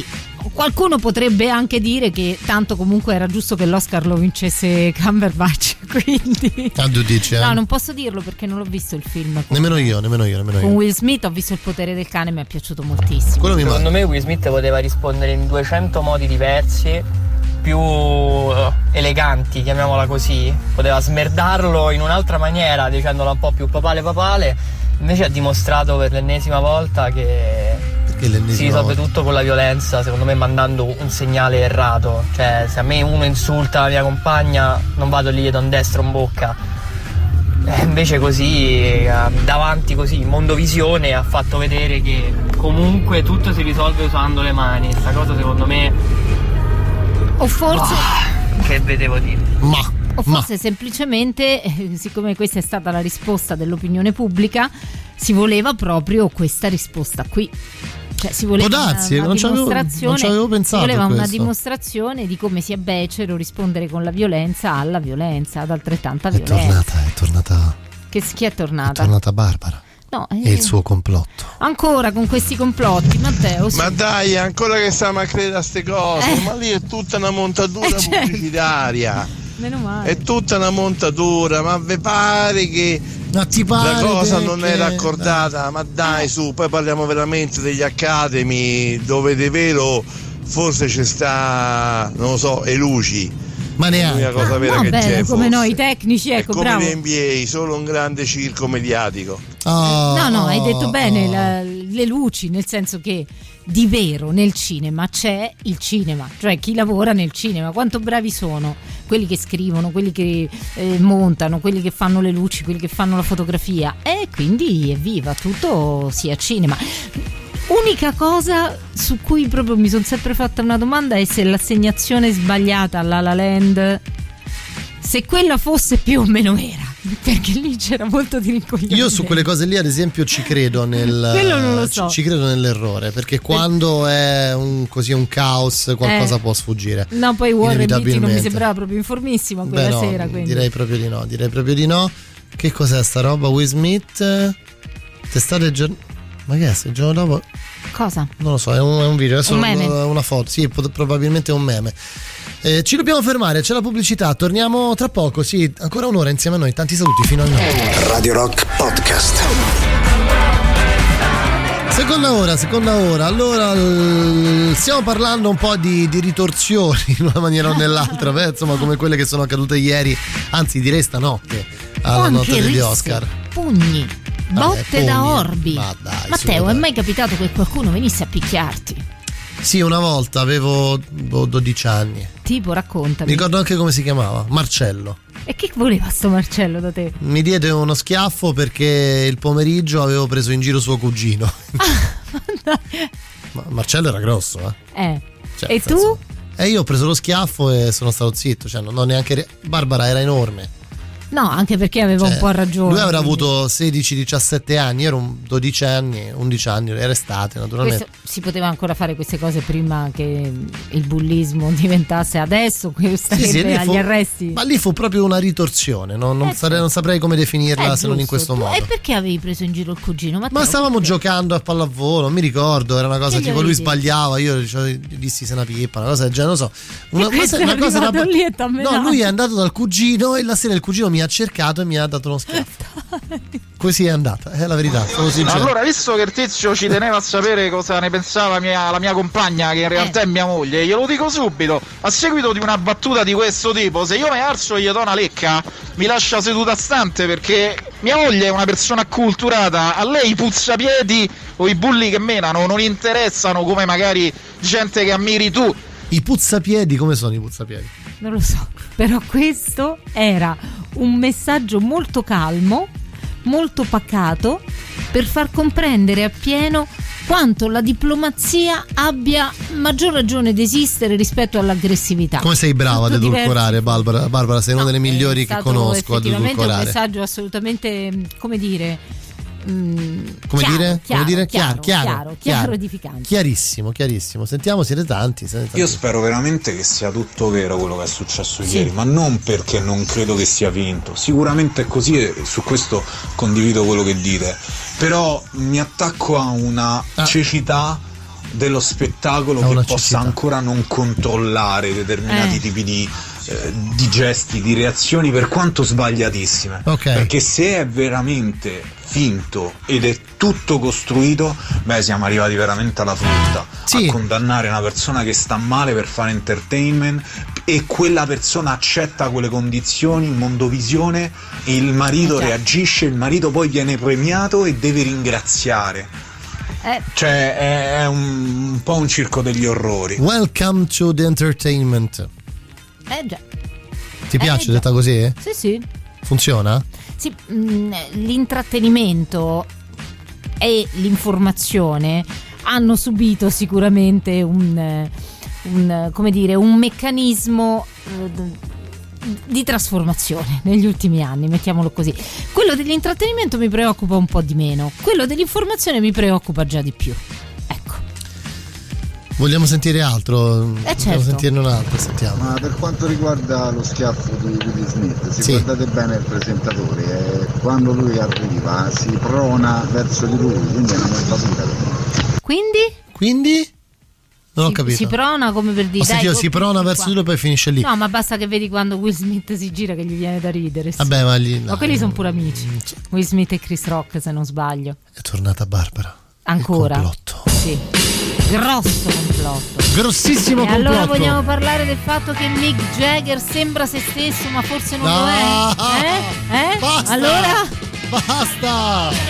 qualcuno potrebbe anche dire che tanto comunque era giusto che l'Oscar lo vincesse Cumberbatch, quindi ah, tu dici, eh? No, non posso dirlo perché non l'ho visto il film. Nemmeno io, nemmeno io, nemmeno Con io. Will Smith ho visto Il potere del cane, mi è piaciuto moltissimo. Quello mi Secondo me Will Smith poteva rispondere in duecento modi diversi, più uh, eleganti, chiamiamola così. Poteva smerdarlo in un'altra maniera, dicendola un po' più papale papale. Invece ha dimostrato per l'ennesima volta che si risolve tutto con la violenza, secondo me mandando un segnale errato. Cioè, se a me uno insulta la mia compagna, non vado lì e do un destro in bocca. E invece così, eh, davanti così, Mondovisione ha fatto vedere che comunque tutto si risolve usando le mani. Sta cosa secondo me... O forse... Oh, che vedevo dire? Ma... O forse Ma. semplicemente, eh, siccome questa è stata la risposta dell'opinione pubblica, si voleva proprio questa risposta qui. Cioè si voleva Può darsi, una, una non ci avevo- dimostrazione, non ci avevo pensato si voleva a una questo. dimostrazione di come sia becero rispondere con la violenza alla violenza, ad altrettanta È violenza. tornata, è tornata, Che chi è è tornata? tornata Barbara No, e eh, il suo complotto. ancora con questi complotti, Matteo. su. Ma dai, ancora che stiamo a credere a ste cose, Eh. ma lì è tutta una montatura Eh, certo. pubblicitaria. Meno male. È tutta una montatura, ma vi pare che Ma ti la pare cosa che- non che- era accordata? Ma dai, su, poi parliamo veramente degli Academy, dove di vero forse ci sta, non lo so, Eluci. Ma neanche. L'unica cosa Ah, vera no, che bene, c'è, come forse. noi tecnici, ecco, Come bravo. l'N B A, solo un grande circo mediatico. Oh, No, no, hai detto oh, bene, oh. la- le luci, nel senso che di vero nel cinema c'è il cinema, cioè chi lavora nel cinema, quanto bravi sono quelli che scrivono, quelli che eh, montano, quelli che fanno le luci, quelli che fanno la fotografia, e quindi evviva, tutto sia cinema. Unica cosa su cui proprio mi sono sempre fatta una domanda è se l'assegnazione sbagliata alla La Land, se quella fosse più o meno vera, perché lì c'era molto di rincoglionimento. Io su quelle cose lì ad esempio ci credo nel Quello non lo so. ci, ci credo nell'errore, perché quando è un, così un caos qualcosa Eh. può sfuggire. No, poi Warren Beatty non mi inevitabilmente. sembrava proprio informissima quella Beh, no, sera, quindi. direi proprio di no, direi proprio di no. Che cos'è sta roba? Will Smith testate il giorno, ma che è? Il giorno dopo? Cosa? Non lo so, è un, è un video, adesso Un meme? una, una foto, sì, pot- probabilmente è un meme. Eh, ci dobbiamo fermare, c'è la pubblicità, torniamo tra poco, sì, ancora un'ora insieme a noi, tanti saluti fino al nove. Radio Rock Podcast. Seconda ora, seconda ora, allora l- stiamo parlando un po' di, di ritorsioni in una maniera o nell'altra, beh, insomma come quelle che sono accadute ieri, anzi direi stanotte, O alla anche notte degli risse, Oscar. pugni, botte pugni. da orbi. Ma dai, Matteo, su, è dai. mai capitato che qualcuno venisse a picchiarti? Sì, una volta avevo boh, dodici anni. Tipo, Mi raccontami. ricordo anche come si chiamava, Marcello. E che voleva sto Marcello da te? Mi diede uno schiaffo perché il pomeriggio avevo preso in giro suo cugino. Ma Marcello era grosso, eh. Eh. Cioè, e nel tu? senso- E io ho preso lo schiaffo e sono stato zitto, cioè non ho neanche re- Barbara era enorme. No, anche perché aveva Cioè, un po' ragione. Lui avrà quindi. avuto sedici diciassette anni, io ero un dodici anni, undici anni, era estate naturalmente. Questo, si poteva ancora fare queste cose prima che il bullismo diventasse adesso, questo Sì, sì, sarebbe lì agli fu- arresti. Ma lì fu proprio una ritorsione, no? non, Eh, sare- non saprei come definirla Eh, se non in giusto. questo Tu- modo. E perché avevi preso in giro il cugino? Matteo, Ma stavamo perché? giocando a pallavolo, non mi ricordo, era una cosa Che gli tipo lui avevi detto? sbagliava, io dicevo, gli dissi se una pippa, una cosa del genere, non so. Una, E questo è una cosa arrivato lì e t'ha No, menato. lui è andato dal cugino e la sera il cugino mi ha cercato e mi ha dato uno schiaffo. Così è andata, è la verità, sono sincero. Allora, visto che il tizio ci teneva a sapere cosa ne pensava mia- la mia compagna, che in realtà è mia moglie, glielo dico subito. A seguito di una battuta di questo tipo, se io mi alzo e gli do una lecca, mi lascia seduta stante, perché mia moglie è una persona acculturata. A lei i puzzapiedi o i bulli che menano non interessano come magari gente che ammiri tu. I puzzapiedi, come sono i puzzapiedi? Non lo so, però questo era un messaggio molto calmo, molto pacato, per far comprendere appieno quanto la diplomazia abbia maggior ragione di esistere rispetto all'aggressività. Come sei brava ad Tutto edulcorare, Barbara? Barbara, sei una delle migliori È che stato conosco ad effettivamente un edulcorare. messaggio assolutamente, come dire, mm, Come chiaro, dire? chiaro, Come dire? chiaro, Chiaro, chiaro, chiaro, chiaro, edificante. Chiarissimo, chiarissimo. Sentiamo, siete tanti. Siete tanti. Io spero veramente che sia tutto vero quello che è successo Sì. ieri, ma non perché non credo che sia vinto. Sicuramente è così e su questo condivido quello che dite. Però mi attacco a una Ah. cecità dello spettacolo che possa ancora non controllare determinati Eh. tipi di, eh, di gesti, di reazioni, per quanto sbagliatissime. Perché se è veramente finto ed è tutto costruito, beh, siamo arrivati veramente alla frutta. A condannare una persona che sta male per fare entertainment, e quella persona accetta quelle condizioni in mondovisione e il marito reagisce, il marito poi viene premiato e deve ringraziare. Eh. Cioè è, è un, un po' un circo degli orrori. Welcome to the entertainment. Eh già. Ti piace Eh, già. detta così? Sì, sì. Funziona? Sì, mh, l'intrattenimento e l'informazione hanno subito sicuramente un, un come dire, un meccanismo eh, di trasformazione negli ultimi anni, mettiamolo così. Quello dell'intrattenimento mi preoccupa un po' di meno, quello dell'informazione mi preoccupa già di più. Vogliamo sentire altro? Vogliamo certo. sentirne un altro, sentiamo. Ma per quanto riguarda lo schiaffo di Will Smith, se Sì. guardate bene il presentatore, eh, quando lui arriva si prona verso di lui, quindi è una montatura. Quindi? Quindi? Non ho si, capito. si prona come per dire Ho sentito dai, si prona verso di lui e poi finisce lì. No, ma basta che vedi quando Will Smith si gira che gli viene da ridere. sì. Vabbè, ma gli, Ma quelli sono pure amici. Will Smith e Chris Rock, se non sbaglio. è tornata Barbara. Ancora. Il complotto. Sì. Grosso complotto. Grossissimo E allora complotto. vogliamo parlare del fatto che Mick Jagger sembra se stesso, ma forse non No! lo è? Eh? Eh? Basta! Allora? Basta!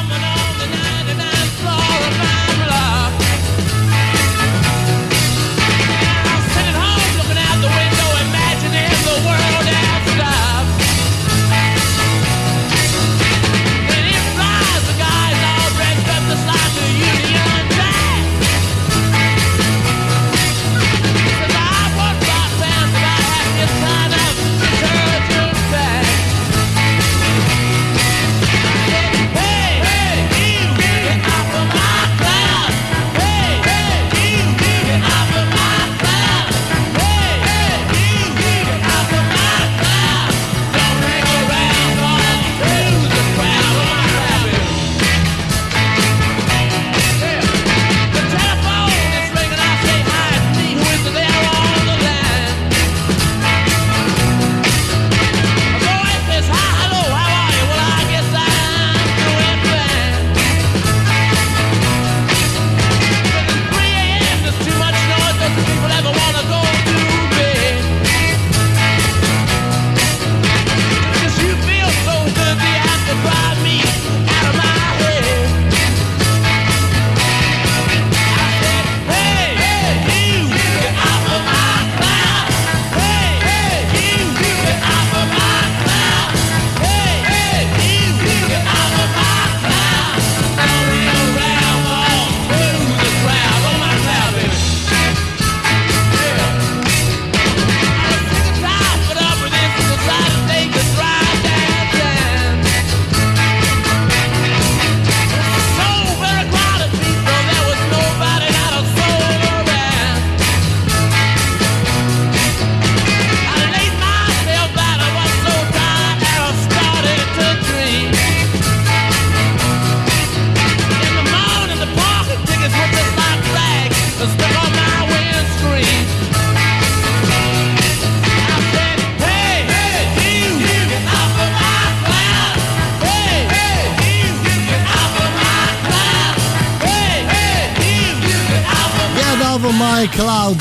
My Cloud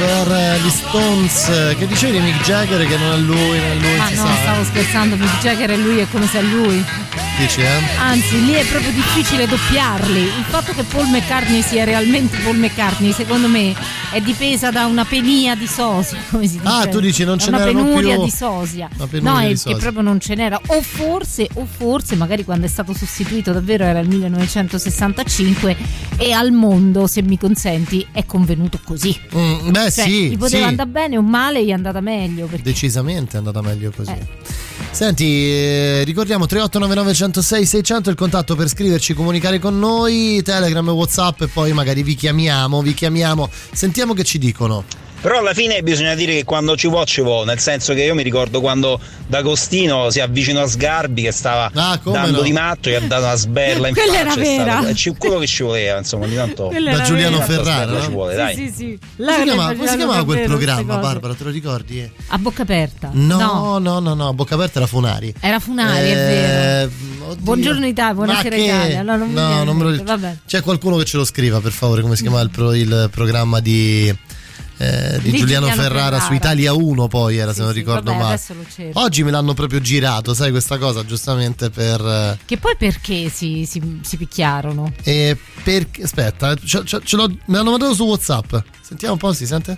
per gli Stones. Che dicevi di Mick Jagger che non è lui, non è lui, Ma si no, sa. stavo scherzando, Mick Jagger e lui è come se è lui. Dici, eh? Anzi, lì è proprio difficile doppiarli. Il fatto che Paul McCartney sia realmente Paul McCartney, secondo me, è dipesa da una penia di sosia, come si dice. Ah, tu dici non Da ce una n'erano penuria più. di sosia. Una penuria No, di è sosia. che proprio non ce n'era. O forse, o forse, magari quando è stato sostituito davvero era il millenovecentosessantacinque e al mondo, se mi consenti, è convenuto così. Mm, beh, Cioè, sì. gli poteva sì. andare bene o male, gli è andata meglio. Perché... Decisamente è andata meglio così. Eh. Senti, eh, ricordiamo tre otto nove nove uno zero sei sei zero zero il contatto per scriverci, comunicare con noi, Telegram, WhatsApp, e poi magari vi chiamiamo, vi chiamiamo, sentiamo che ci dicono. Però alla fine bisogna dire che quando ci vuole ci vuole, nel senso che io mi ricordo quando D'Agostino si avvicinò a Sgarbi che stava ah, dando no. di matto, gli ha dato una sberla in Quella faccia, era è vera. stato, è quello che ci voleva, insomma, ogni tanto da Giuliano Ferrara, no? ci vuole, Sì, dai. sì, sì. Come si chiamava, come si chiamava quel programma, Barbara, te lo ricordi? A bocca aperta? No, no, no, no, a bocca aperta era Funari. Era Funari, Eh, è vero. oddio. Buongiorno Italia, buonasera Ma che- Italia. No, non, mi no, viene non me lo- in mente, vabbè. C'è qualcuno che ce lo scriva, per favore, come si chiama il, pro- il programma di, eh, di, Di Giuliano, Giuliano Ferrara, Ferrara. su Italia uno, poi era, se non ricordo vabbè, male. adesso lo cerco. Oggi me l'hanno proprio girato, sai questa cosa, giustamente per eh, Che poi perché si, si, si picchiarono? e perché aspetta, ce, ce- ce l'ho, me l'hanno mandato su WhatsApp. Sentiamo un po', si sente?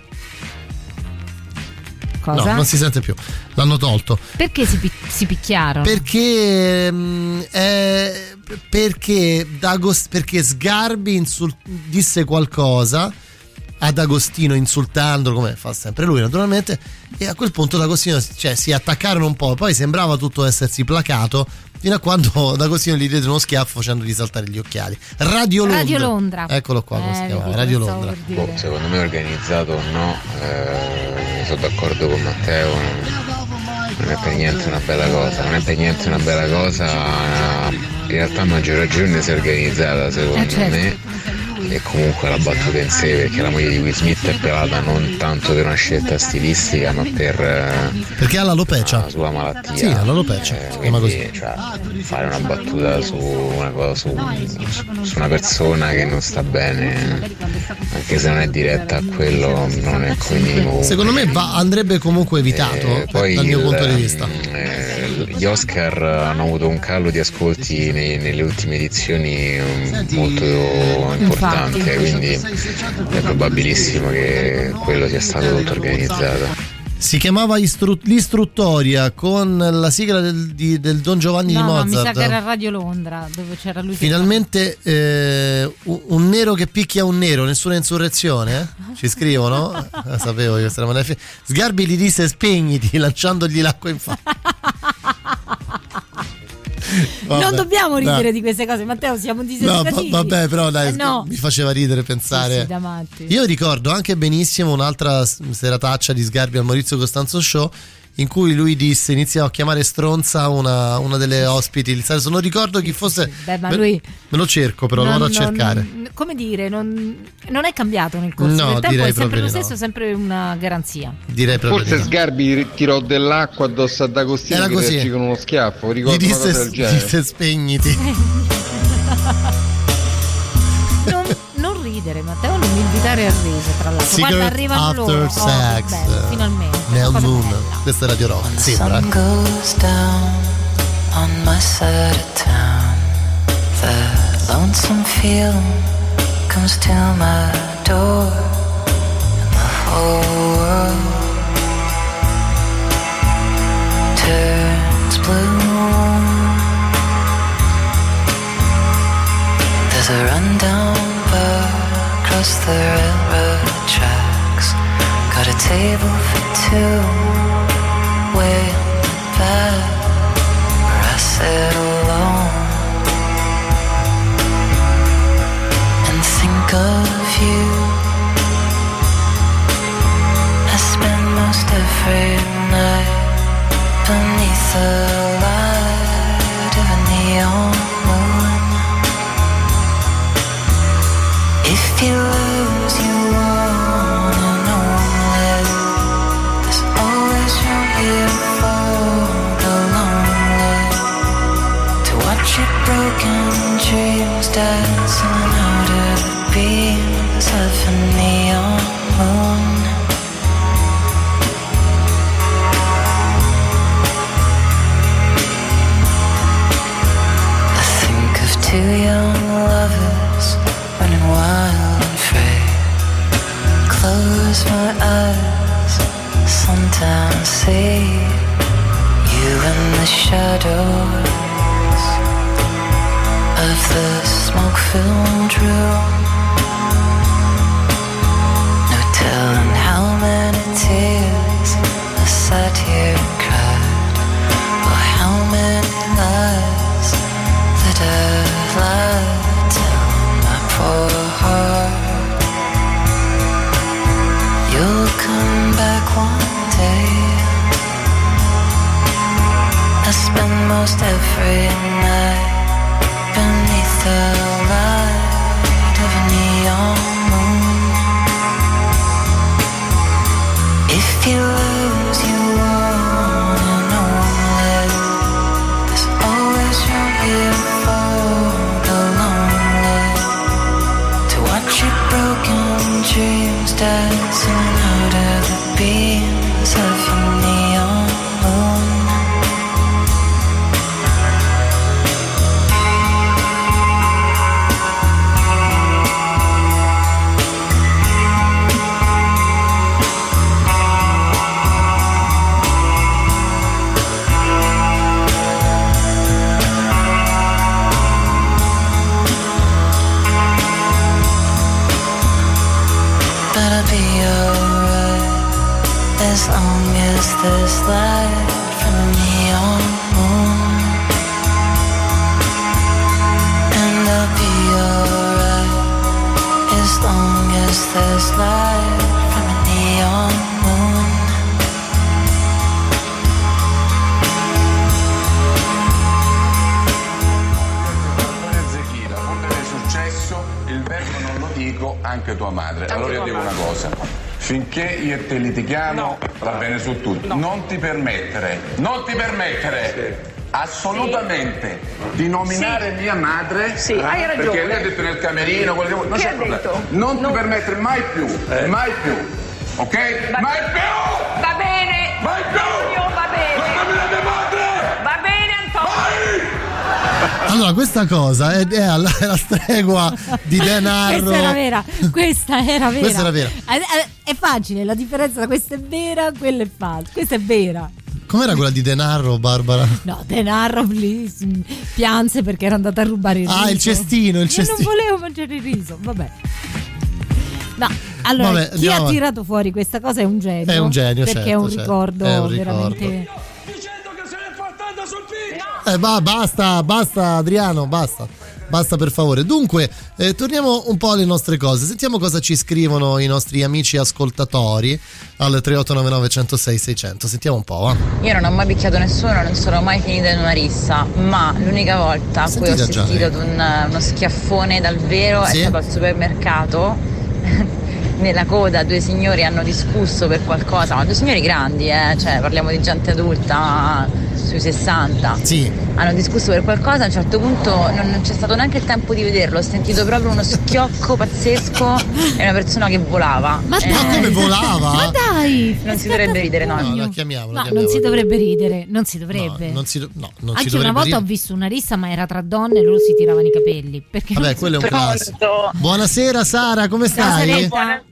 Cosa? No, non si sente più. L'hanno tolto. Perché si, pi- si picchiarono? Perché mh, eh, perché, D'Agos- perché Sgarbi insul- disse qualcosa ad Agostino insultandolo, come fa sempre lui naturalmente, e a quel punto D'Agostino, cioè, si attaccarono un po', poi sembrava tutto essersi placato fino a quando D'Agostino gli diede uno schiaffo facendogli saltare gli occhiali. Radio Londra, Radio Londra. Eccolo qua, come Eh, si chiama? vedi, Radio lo stavo Londra. per dire. Boh, secondo me organizzato no, eh, sono d'accordo con Matteo, non è per niente una bella cosa, non è per niente una bella cosa, in realtà a maggior ragione si è organizzata secondo Eh, certo. me, e comunque la battuta in sé, perché la moglie di Will Smith è pelata non tanto per una scelta stilistica ma per eh, Perché ha l'alopecia. la sua malattia. Sì, ha l'alopecia, Eh, si chiama quindi, così. cioè, fare una battuta su una cosa su, su una persona che non sta bene, anche se non è diretta a quello, non è come minimo. Secondo me va, andrebbe comunque evitato, Eh, poi dal mio il, punto di vista. eh, gli Oscar hanno avuto un calo di ascolti nei- nelle ultime edizioni um, molto importante, quindi è probabilissimo che quello sia stato tutto organizzato. Si chiamava Istru- l'istruttoria con la sigla del, di- del Don Giovanni No, di no, Mozart. mi sa che era Radio Londra dove c'era lui. che- Finalmente eh, un un nero che picchia un nero, nessuna insurrezione? eh? Ci scrivono? Eh, sapevo che questa era malefica. Sgarbi gli disse spegniti lanciandogli l'acqua in faccia. Vabbè, non dobbiamo ridere dai. di queste cose, Matteo, siamo No, diseducativi. va- vabbè, però dai, Eh, no. mi faceva ridere pensare. Sì, sì, da matti. Io ricordo anche benissimo un'altra s- serataccia di Sgarbi al Maurizio Costanzo Show in cui lui disse, iniziò a chiamare stronza una, una delle ospiti. Adesso non ricordo chi fosse. Beh, ma me, lui- me lo cerco, però lo Non- vado a non- cercare. come dire, non, non è cambiato nel corso No, del tempo, direi è sempre proprio lo di no. stesso, sempre una garanzia. Direi proprio Forse di no. Sgarbi tirò dell'acqua addosso ad Agostino Era che così. reagì con uno schiaffo, Gli ricordo una cosa disse, del gli genere. disse spegniti. Non, non ridere, Matteo, non mi invitare al riso, tra l'altro. Secret Guarda, arrivano After loro. Oh, Sex, che bello, finalmente. Nel Cosa Moon. bella. Questa è Radio Rock. Sì, Sun bravo. goes down on my side of town. The lonesome feeling comes to my door, and the whole world turns blue. There's a rundown bar across the railroad tracks. Got a table for two way in the back, where I sit alone and think of you. I spend most every night beneath the light of a neon moon. If you lose, you wanna know it. There's always room here for the lonely, to watch your broken dreams dancing out of the beams of a neon moon. I think of two young lovers running wild and free. Close my eyes, sometimes see you in the shadows of the smoke-filled room. No telling how many tears I sat here and cried, or how many lies that I've lied to my poor heart. You'll come day. I spend most every night beneath the light of a neon moon. If you lose, you won, and only there's always room here for the lonely to watch your broken dreams dancing out of the beams of a neon moon. Better be alright as long as there's light from a neon moon. And I'll be alright as long as there's light from a neon moon. Zechina, punto di successo, il verbo non lo dico, anche tua madre. Anche allora io tua dico madre. una cosa, finché io e te litighiamo No. va bene su tutto, non ti permettere, non ti permettere assolutamente di nominare Sì. mia madre, Sì, hai ragione. perché lei ha detto nel camerino, quello che vuoi, non Che c'è ha problema. detto? Non No. ti permettere mai più, mai più, ok? Va- mai più! Va bene, Vai più! Antonio, va bene. Guardami la mia madre! Va bene, Antonio. Allora, questa cosa è, è alla, è la stregua di denaro. Questa era vera, questa era vera. Questa era vera. È, è- è facile, la differenza tra questa è vera, quella è falsa. Questa è vera. Com'era quella di denaro, Barbara? No, denaro, please. Pianse perché era andata a rubare il riso. Ah, il cestino, il Io cestino. non volevo mangiare il riso, vabbè. No, allora, Vabbè, chi andiamo ha avanti. tirato fuori questa cosa è un genio. È un genio, perché certo, è un certo. ricordo È un ricordo. veramente. Eh, va, basta, basta, Adriano, basta. Basta per favore. Dunque, eh, torniamo un po' alle nostre cose. Sentiamo cosa ci scrivono i nostri amici ascoltatori al tre otto nove nove uno zero sei sei zero zero. Sentiamo un po', va. Io non ho mai picchiato nessuno, non sono mai finita in una rissa, ma l'unica volta a cui ho Sentite già, assistito eh. ad un- uno schiaffone dal vero Sì? è stato al supermercato. Nella coda due signori hanno discusso per qualcosa, ma due signori grandi, eh, cioè parliamo di gente adulta sui sessanta. Sì. Hanno discusso per qualcosa, a un certo punto non, non c'è stato neanche il tempo di vederlo, ho sentito proprio uno schiocco pazzesco e una persona che volava. Ma Eh, dai! come volava? Ma dai! Non si dovrebbe ridere, no. No, la chiamiamo, la No, chiamiamo. non si dovrebbe ridere, non si dovrebbe. Non si, no, non Anche si una dovrebbe volta ho ridere. visto una rissa, ma era tra donne e loro si tiravano i capelli. Perché Vabbè, quello è un Pronto? classico. Buonasera Sara, come stai? Buonasera.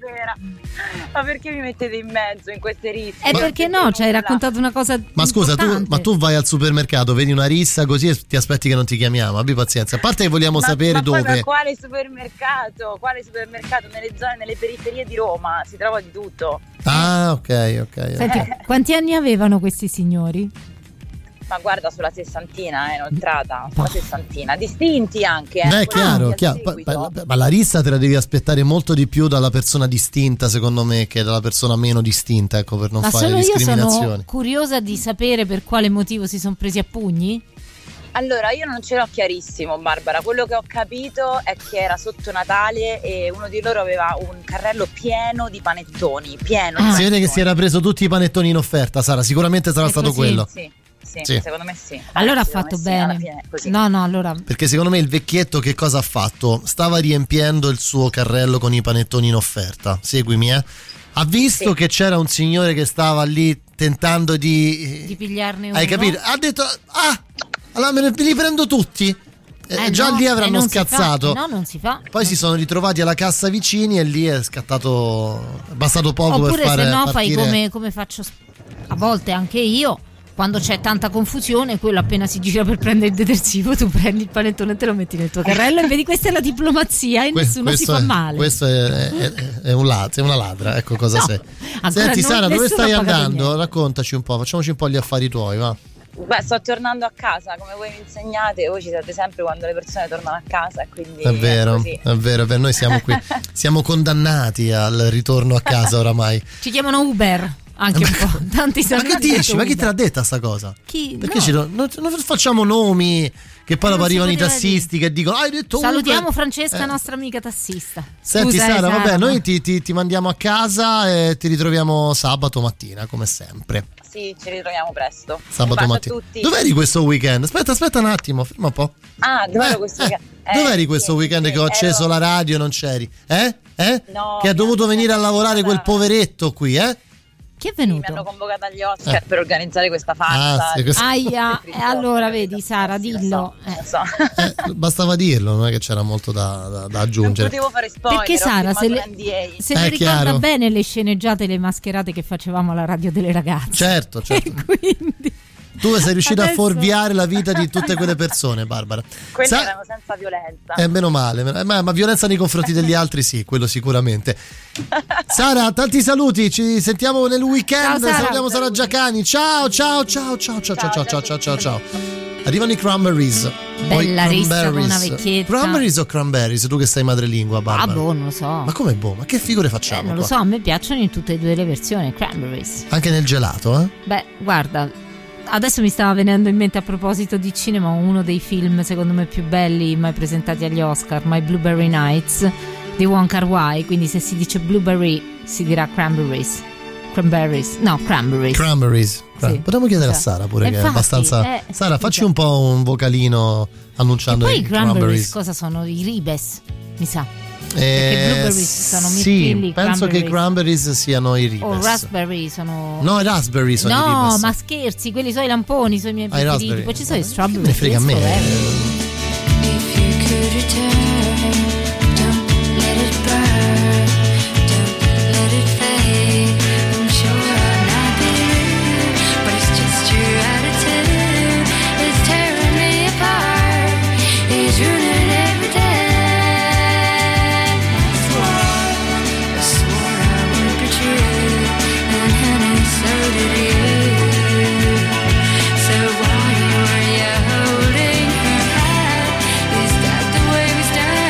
Ma perché mi mettete in mezzo in queste risse? E perché no? Ci hai raccontato una cosa. Ma scusa, tu, importante. ma tu vai al supermercato, vedi una rissa così e ti aspetti che non ti chiamiamo. Abbi pazienza. A parte che vogliamo Ma- sapere ma poi, dove. ma quale supermercato? Quale supermercato? Nelle zone, nelle periferie di Roma si trova di tutto. Ah, ok, ok. Senti, ok. quanti anni avevano questi signori? Ma guarda sulla sessantina, eh, inoltrata, sulla sessantina, distinti anche. Eh, Beh, quelli chiaro, al chiaro. seguito. Ma, ma- ma la rissa te la devi aspettare molto di più dalla persona distinta, secondo me, che dalla persona meno distinta, ecco, per non Ma fare solo io sono discriminazioni. curiosa di sapere per quale motivo si sono presi a pugni. Allora, io non ce l'ho chiarissimo, Barbara. Quello che ho capito è che era sotto Natale e uno di loro aveva un carrello pieno di panettoni. Pieno di Si panettoni. vede che si era preso tutti i panettoni in offerta, Sara. Sicuramente sarà È stato così, quello. Sì, sì, Sì. secondo me sì. Allora ha Secondo fatto me sì, alla bene. fine è così. No, no, allora. Perché secondo me il vecchietto che cosa ha fatto? Stava riempiendo il suo carrello con i panettoni in offerta. Seguimi, eh. Ha visto Sì. che c'era un signore che stava lì tentando di. Di pigliarne uno. Hai capito? Ha detto: ah, allora me ne- me li prendo tutti. Eh, Eh, già no, lì eh, avranno non si fa, scazzato. eh, no, non si fa. Poi si sono ritrovati alla cassa vicini e lì è scattato. È bastato poco Oppure per fare se no fai partire- come, come faccio sp- a volte anche io. Quando c'è tanta confusione, quello appena si gira per prendere il detersivo, tu prendi il panettone e te lo metti nel tuo carrello e vedi, questa è la diplomazia e Que- nessuno si fa è, male. Questo è, è, è un ladro, sei una ladra, ecco cosa No, sei. ancora Senti non- Sara, dove nessuno stai ha pagato andando? niente. Raccontaci un po', facciamoci un po' gli affari tuoi, va. Beh, sto tornando a casa, come voi mi insegnate, voi ci siete sempre quando le persone tornano a casa e quindi È vero, così. è vero, è vero, noi siamo qui, siamo condannati al ritorno a casa oramai. Ci chiamano Uber. Anche un po'. Tanti Ma che dici? Ma chi te l'ha detta sta cosa? Chi? Perché No. ci non, non non facciamo nomi che poi Non dopo si arrivano i poteva tassisti che dicono hai detto Salutiamo uno, Francesca, eh. nostra amica tassista. Senti Scusa, eh, Sara, vabbè, ma- noi ti, ti, ti mandiamo a casa e ti ritroviamo sabato mattina, come sempre. Sì, ci ritroviamo presto. Sabato Un bacio mattina. a tutti. Dov'eri questo weekend? Aspetta, aspetta un attimo, ferma un po'. Ah, dov'ero Eh, questo eh, weekend? Eh, Dov'eri sì, questo weekend sì, che ho acceso ero- la radio e non c'eri? Eh? Eh? No, che ha dovuto mi hanno venire a lavorare quel poveretto qui, eh? Chi è Mi venuto? hanno convocata agli Oscar Eh. per organizzare questa farsa. Ah, sì, questo- Aia, e allora vedi Sara, dillo. Eh. Eh, bastava dirlo, non è che c'era molto da, da, da Non aggiungere. potevo fare spoiler. Perché Sara, ho se firmato le, un N D A. se le È ricorda chiaro. bene le sceneggiate e le mascherate che facevamo alla radio delle ragazze. Certo, certo. Tu sei riuscita Adesso- a fuorviare la vita di tutte quelle persone, Barbara. Quelli Sa- erano senza violenza. Eh, meno male, meno- ma, ma violenza nei confronti degli altri sì, quello sicuramente. Sara, tanti saluti, ci sentiamo nel weekend. Ciao, Sara. Salutiamo Sara Giacani. Ciao, ciao, ciao, ciao, ciao, ciao, ciao, ciao, ciao, ciao, ciao. Arrivano i Cranberries. Poi Bella rissa con una Cranberries. vecchietta. Cranberries o Cranberries? Tu che sei madrelingua, Ah, Barbara. boh, non lo so. Ma come boh? Ma che figure facciamo? Eh, non lo qua? so, a me piacciono in tutte e due le versioni, Cranberries. Anche nel gelato, eh? Beh, guarda, adesso mi stava venendo in mente a proposito di cinema uno dei film secondo me più belli mai presentati agli Oscar, My Blueberry Nights di Wong Kar-wai, quindi se si dice blueberry si dirà cranberries. Cranberries, no, cranberries. Cranberries. Sì. Potremmo chiedere a Cioè, Sara pure, che è infatti, abbastanza. eh, Sara, sì, facci già. un po' un vocalino annunciando Poi i i cranberries Cranberries. cosa sono? I ribes, mi sa. Eh, Perché blueberries sono sì, mirtilli, penso che i cranberries. Cranberries siano i ribes. O raspberry sono. No, i raspberry sono i No, ribes. ma scherzi, quelli sono i lamponi, sono i miei Ah, i preferiti. raspberry. Poi ci sono i Che strawberry. me ne frega a me. forever. If you could return, don't let it burn, don't let it fade. I'm sure I'm not being rude, but it's just your attitude. It's tearing me apart, it's ruining every day. I swore, I swore I would be true, and honey, so did you. So why were you holding her hand? Is that the way we stand?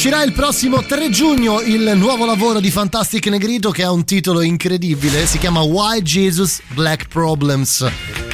Uscirà il prossimo tre giugno il nuovo lavoro di Fantastic Negrito, che ha un titolo incredibile, si chiama Why Jesus Black Problems.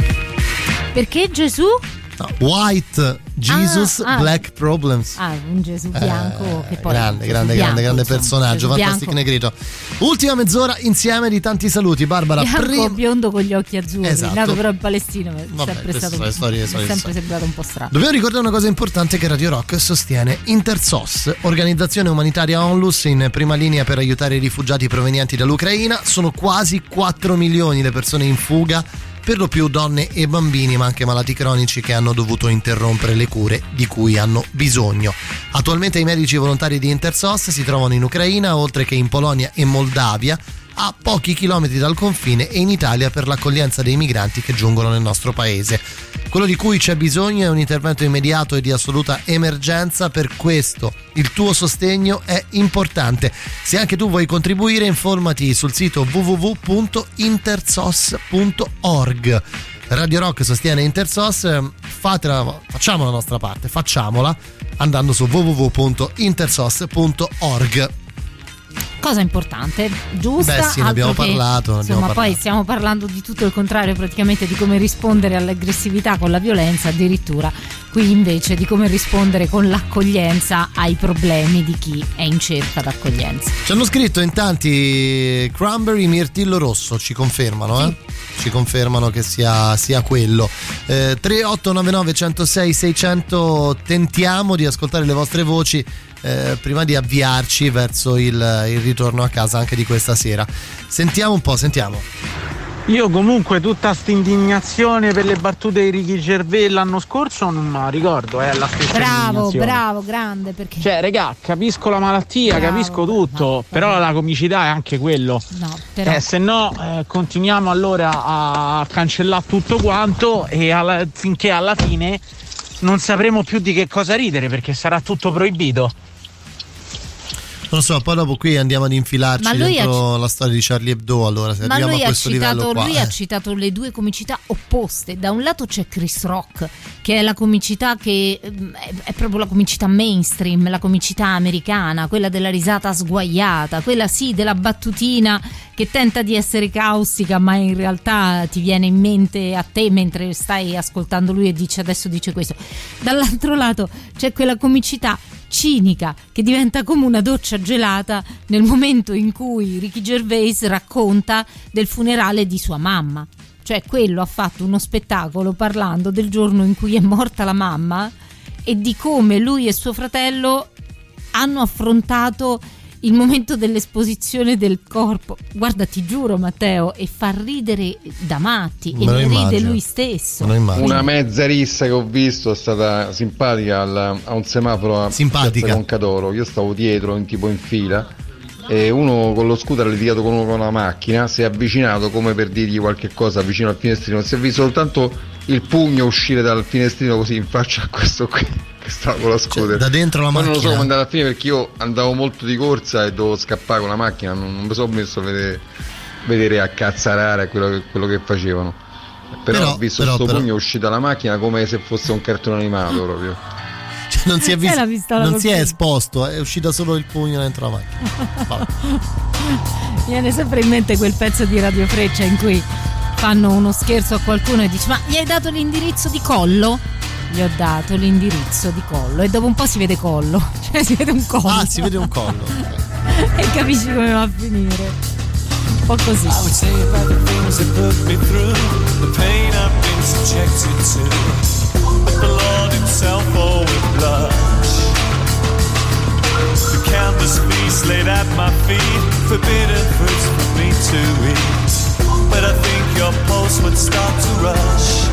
Perché Gesù? No, White Jesus ah, ah. Black Problems. Ah, un Gesù bianco eh, che poi grande, Gesù grande, bianco, grande, grande insomma, personaggio. Gesù Fantastic bianco. Negrito. Ultima mezz'ora insieme di tanti saluti. Barbara, bianco prim- biondo con gli occhi azzurri, esatto. nato però in Palestina, è Vabbè, sempre stato storie, storie, mi è storie, sempre storie. sembrato un po' strano. Dobbiamo ricordare una cosa importante, che Radio Rock sostiene Intersos, organizzazione umanitaria Onlus in prima linea per aiutare i rifugiati provenienti dall'Ucraina. Sono quasi quattro milioni le persone in fuga, per lo più donne e bambini, ma anche malati cronici che hanno dovuto interrompere le cure di cui hanno bisogno. Attualmente i medici volontari di Intersos si trovano in Ucraina, oltre che in Polonia e Moldavia, a pochi chilometri dal confine, e in Italia per l'accoglienza dei migranti che giungono nel nostro paese. Quello di cui c'è bisogno è un intervento immediato e di assoluta emergenza. Per questo il tuo sostegno è importante. Se anche tu vuoi contribuire, informati sul sito w w w punto intersos punto org. Radio Rock sostiene Intersos, fatela, facciamo la nostra parte, facciamola andando su w w w punto intersos punto org. Cosa importante, giusta. Beh sì, ne abbiamo altro che, parlato. Ne insomma, abbiamo poi parlato. stiamo parlando di tutto il contrario, praticamente di come rispondere all'aggressività con la violenza, addirittura qui invece di come rispondere con l'accoglienza ai problemi di chi è in cerca d'accoglienza. Ci hanno scritto in tanti Cranberry Mirtillo Rosso, ci confermano, sì. eh? Ci confermano che sia, sia quello. Eh, tre otto nove nove uno zero sei sei zero zero, tentiamo di ascoltare le vostre voci eh, prima di avviarci verso il, il ritorno a casa anche di questa sera. Sentiamo un po', sentiamo. Io comunque tutta sta indignazione per le battute di Ricky Gervais l'anno scorso non me la ricordo, è la stessa Bravo, indignazione. bravo, grande, perché Cioè, regà, capisco la malattia, Bravo, capisco tutto, no, però la comicità è anche quello. No, però Eh, se no eh, continuiamo allora a cancellare tutto quanto e alla- finché alla fine non sapremo più di che cosa ridere, perché sarà tutto proibito. Non lo so, poi dopo qui andiamo ad infilarci Ma lui dentro la storia di Charlie Hebdo, allora se Ma arriviamo lui, a ha questo citato, livello qua. lui eh. ha citato le due comicità opposte. Da un lato c'è Chris Rock, che è la comicità che ehm, è, è proprio la comicità mainstream, la comicità americana, quella della risata sguaiata, quella sì della battutina che tenta di essere caustica, ma in realtà ti viene in mente a te mentre stai ascoltando lui e dice adesso dice questo. Dall'altro lato c'è quella comicità cinica che diventa come una doccia gelata nel momento in cui Ricky Gervais racconta del funerale di sua mamma. Cioè, quello ha fatto uno spettacolo parlando del giorno in cui è morta la mamma e di come lui e suo fratello hanno affrontato il momento dell'esposizione del corpo. Guarda, ti giuro, Matteo, e fa ridere da matti, Me e lo ne ride immagino. lui stesso. Me lo immagino. Una mezza rissa che ho visto è stata simpatica al- a un semaforo a Simpatica. Concadoro. Io stavo dietro, in tipo in fila, e uno con lo scooter ha litigato con uno con la macchina, si è avvicinato come per dirgli qualche cosa vicino al finestrino, si è visto soltanto il pugno uscire dal finestrino così in faccia a questo qui che stava con la scooter. Cioè, da dentro la Poi non lo so macchina? come andare a finire, perché io andavo molto di corsa e dovevo scappare con la macchina, non, non mi sono messo a vedere, vedere a cazzarare quello che, quello che facevano. Però, Però- ho visto però- sto però- pugno uscito dalla macchina come se fosse un cartone animato proprio. Cioè, non si è, visto, È la pistola non col si è pugno. esposto, è uscito solo il pugno dentro la macchina. Vabbè. Mi viene sempre in mente quel pezzo di Radio Freccia in cui fanno uno scherzo a qualcuno e dice: ma gli hai dato l'indirizzo di Collo? Gli ho dato l'indirizzo di Collo, e dopo un po' si vede Collo, cioè si vede un collo. Ah, si vede un collo. E capisci come va a finire. Un po' così. I would say about the things that put me through, the pain I've been subjected to. But the Lord himself, oh, would blush. The canvas feast laid at my feet, forbidden fruits for me to eat. But I think your pulse would start to rush.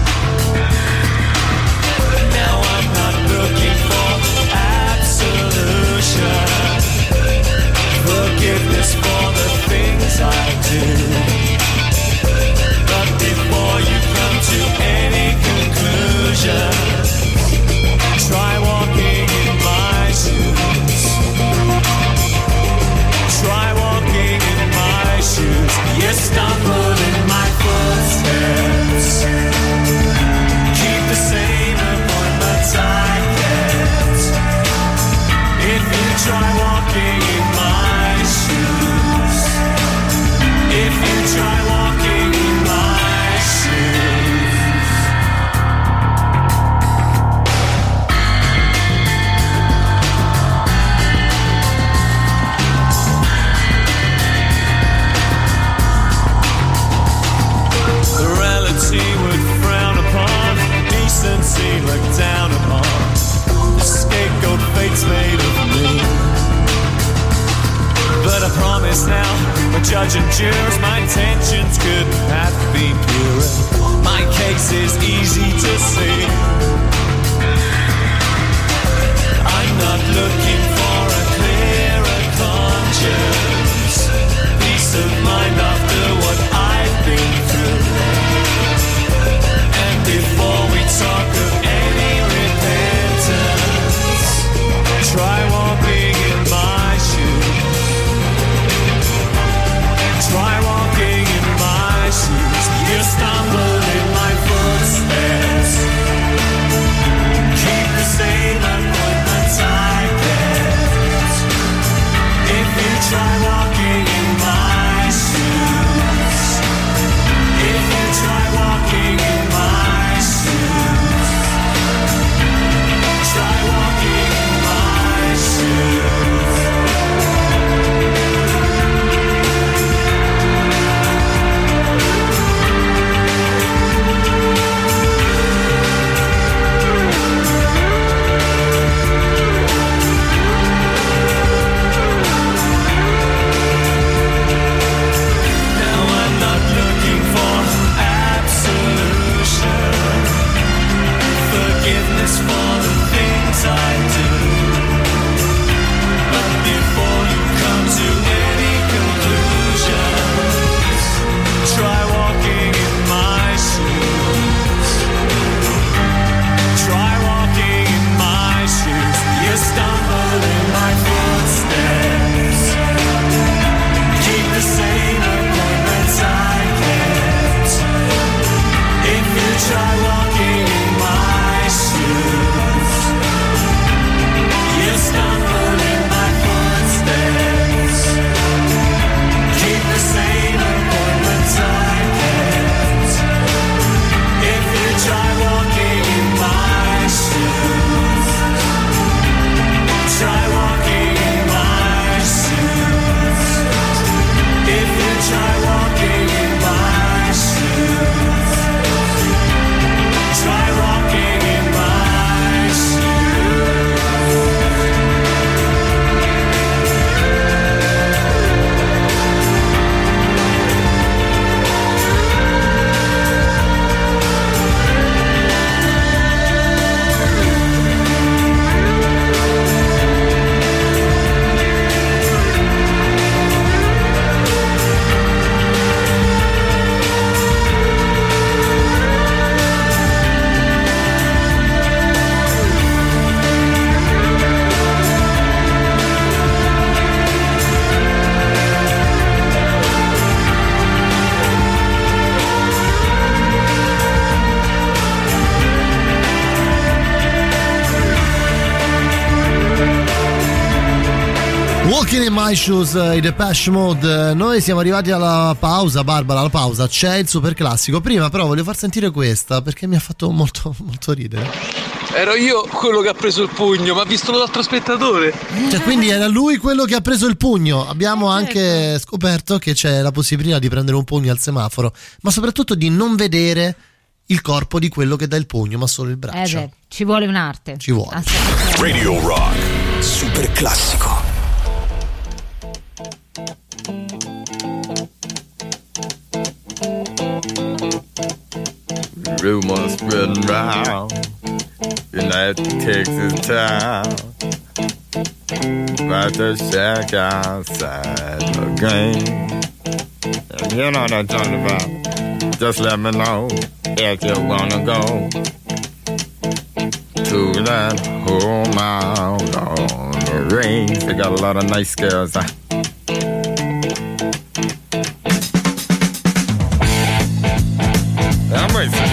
Now I'm not looking for absolution, forgiveness for the things I do. But before you come to any conclusion, try walking in my shoes. Try walking in my shoes. judge and jurors, my intentions couldn't have been purer. My case is easy to see. I'm not looking for a clearer conscience, peace of mind after what I've been through. And before we talk of any repentance, try walking in my shoes. Try walking in my shoes. You stumble in my footsteps. Keep the same appointments I kept. If you try walking in my shoes, if you try walking in my shoes, try walking in my shoes. For the things I do, but before you come to any conclusions, try walking in my shoes. Try walking in my shoes. You stumble in my footsteps. Keep the same appointments I kept. If you try walking in my shoes, you stumble in my footsteps. Keep the same appointments I kept. If you try walking in my shoes, try walking in my shoes. If you try walking in my shoes, try walking in my shoes. Walking in My Shoes, i Depeche Mode. Noi siamo arrivati alla pausa, Barbara, alla pausa. C'è il super classico. Prima però voglio far sentire questa perché mi ha fatto molto, molto ridere. Ero io quello che ha preso il pugno, ma ha visto l'altro spettatore. Cioè, quindi era lui quello che ha preso il pugno. Abbiamo anche scoperto che c'è la possibilità di prendere un pugno al semaforo, ma soprattutto di non vedere il corpo di quello che dà il pugno, ma solo il braccio. Eh beh, ci vuole un'arte. Ci vuole. Radio Rock, super classico. Rumors spreading round in that Texas town about the shack outside the game. And you know what I'm talking about. Just let me know if you wanna go to that home out on the range. They got a lot of nice girls. Huh? I'm racing.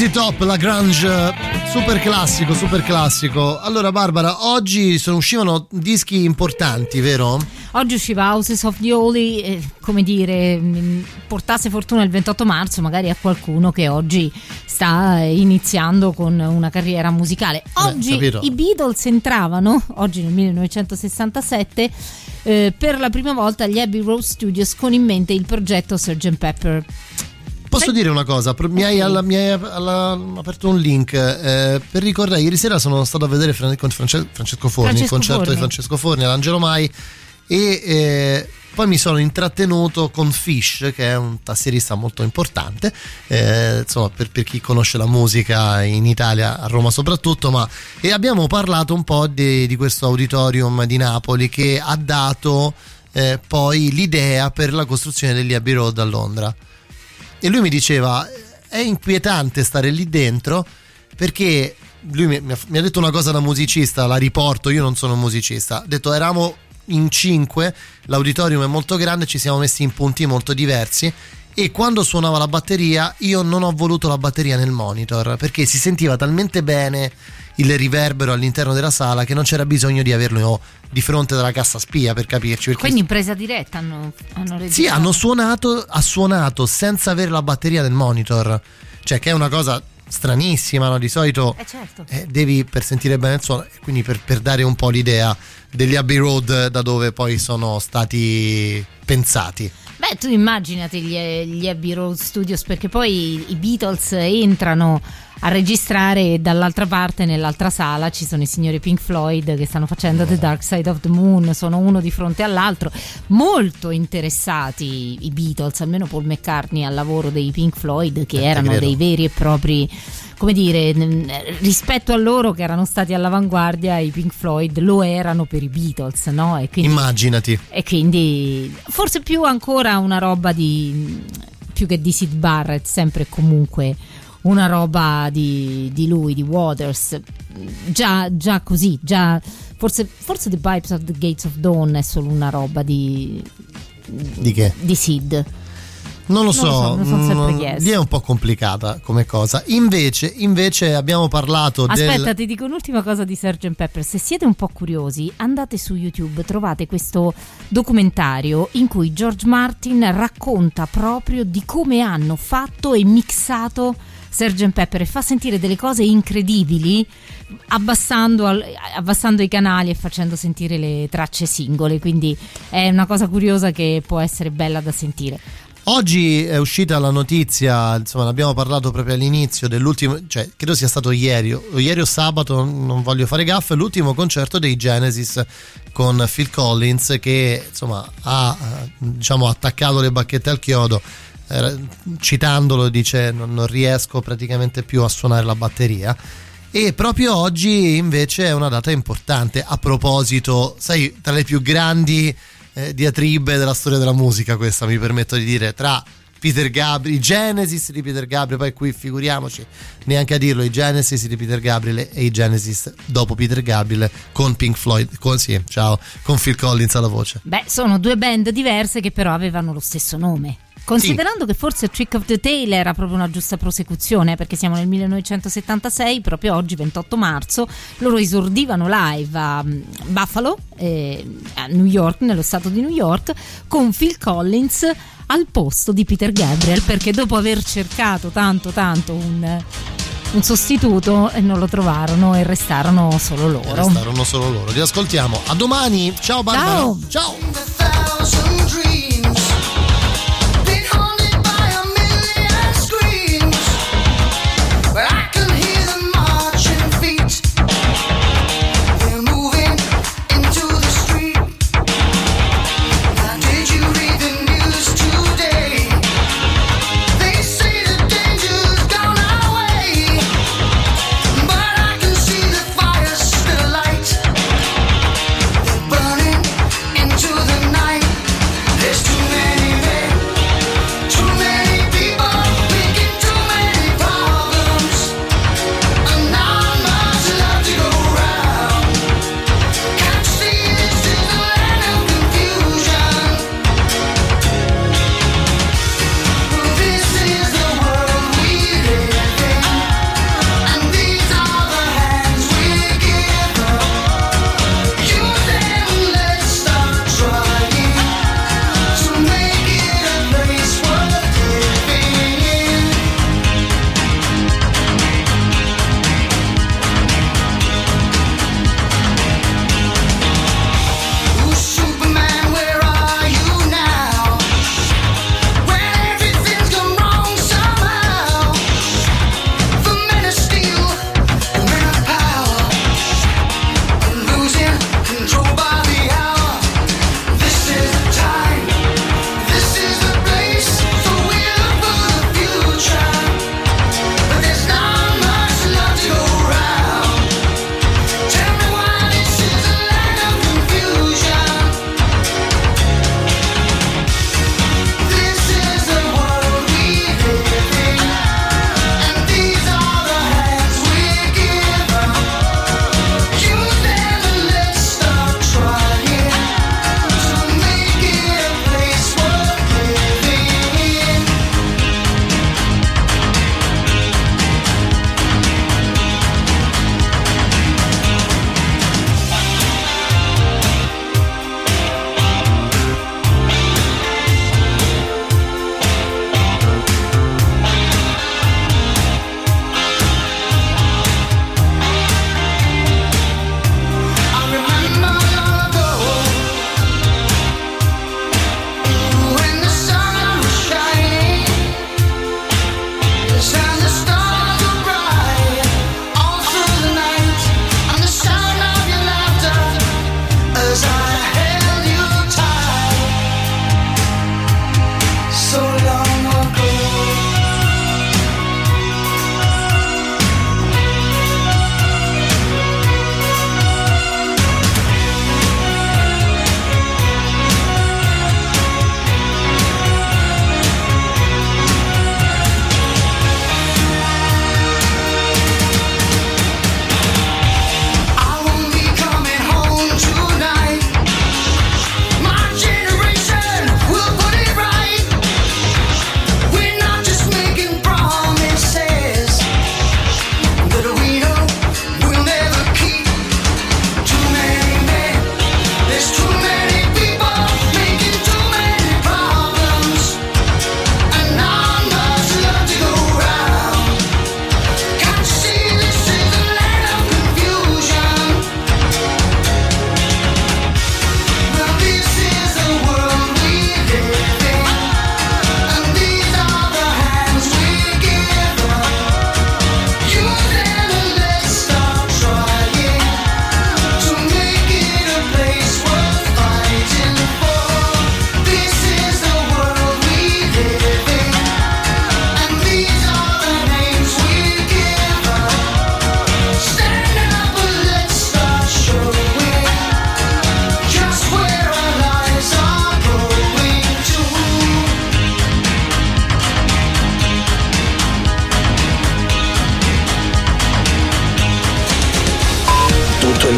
Ziggy Top, la grunge, super classico, super classico. Allora Barbara, oggi sono, uscivano dischi importanti, vero? Oggi usciva Houses of the Holy, eh, come dire, portasse fortuna il ventotto marzo magari a qualcuno che oggi sta iniziando con una carriera musicale. Oggi Beh, i Beatles entravano, oggi nel millenovecentosessantasette, eh, per la prima volta agli Abbey Road Studios con in mente il progetto sergeant Pepper. Posso Sai? dire una cosa? Mi hai, alla, mi hai alla, aperto un link eh, per ricordare. Ieri sera sono stato a vedere Fran- con France- Francesco Forni, Francesco il concerto Forni. di Francesco Forni all'Angelo Mai, e eh, poi mi sono intrattenuto con Fish, che è un tastierista molto importante, eh, insomma per, per chi conosce la musica in Italia, a Roma soprattutto, ma e abbiamo parlato un po' di, di questo auditorium di Napoli che ha dato eh, poi l'idea per la costruzione degli Abbey Road a Londra. E lui mi diceva: è inquietante stare lì dentro, perché lui mi, mi, ha, mi ha detto una cosa da musicista, la riporto, io non sono un musicista. Ha detto: eravamo in cinque, l'auditorium è molto grande, ci siamo messi in punti molto diversi, e quando suonava la batteria io non ho voluto la batteria nel monitor, perché si sentiva talmente bene il riverbero all'interno della sala che non c'era bisogno di averlo di fronte dalla cassa spia, per capirci. Perché Quindi in presa diretta hanno, hanno registrato. sì, hanno suonato, ha suonato senza avere la batteria del monitor, cioè che è una cosa stranissima, no? Di solito eh certo. eh, devi, per sentire bene il suono, quindi per, per dare un po' l'idea degli Abbey Road da dove poi sono stati pensati. Beh, tu immaginati gli, gli Abbey Road Studios, perché poi i Beatles entrano a registrare e dall'altra parte, nell'altra sala, ci sono i signori Pink Floyd che stanno facendo The Dark Side of the Moon, sono uno di fronte all'altro, molto interessati i Beatles, almeno Paul McCartney, al lavoro dei Pink Floyd, che erano dei veri e propri, come dire, rispetto a loro che erano stati all'avanguardia, i Pink Floyd lo erano per i Beatles, no? E quindi, immaginati. E quindi forse più ancora una roba di, più che di Syd Barrett, sempre e comunque una roba di, di lui, di Waters, già, già così, già forse, forse The Pipes of the Gates of Dawn è solo una roba di di che? Di Sid. Non lo so, non lo so, me lo sono sempre mm, chiesto. lì è un po' complicata come cosa. Invece, invece abbiamo parlato Aspetta, del... ti dico un'ultima cosa di sergeant Pepper. Se siete un po' curiosi, andate su YouTube, trovate questo documentario in cui George Martin racconta proprio di come hanno fatto e mixato sergeant Pepper, e fa sentire delle cose incredibili, abbassando, abbassando i canali e facendo sentire le tracce singole, quindi è una cosa curiosa che può essere bella da sentire. Oggi è uscita la notizia, insomma, ne abbiamo parlato proprio all'inizio dell'ultimo, cioè credo sia stato ieri o ieri o sabato, non voglio fare gaffe, l'ultimo concerto dei Genesis con Phil Collins, che insomma ha, diciamo, attaccato le bacchette al chiodo. Eh, citandolo dice: non, non riesco praticamente più a suonare la batteria. E proprio oggi invece è una data importante, a proposito, sai, tra le più grandi eh, diatribe della storia della musica, questa mi permetto di dire, tra Peter Gabriel, i Genesis di Peter Gabriel, poi qui figuriamoci neanche a dirlo, i Genesis di Peter Gabriel e i Genesis dopo Peter Gabriel con Pink Floyd, con, sì, ciao, con Phil Collins alla voce. Beh, sono due band diverse che però avevano lo stesso nome. Considerando sì. che forse Trick of the Tail era proprio una giusta prosecuzione, perché siamo nel millenovecentosettantasei, proprio oggi ventotto marzo loro esordivano live a Buffalo, eh, a New York, nello stato di New York, con Phil Collins al posto di Peter Gabriel, perché dopo aver cercato tanto tanto un, un sostituto eh, non lo trovarono e restarono solo loro. E restarono solo loro. Li ascoltiamo. A domani. Ciao Barbara. Ciao. Ciao. Into the night.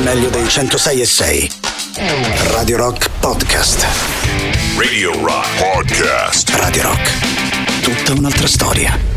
meglio dei centosei e sei. Radio Rock Podcast. Radio Rock Podcast. Radio Rock. Tutta un'altra storia.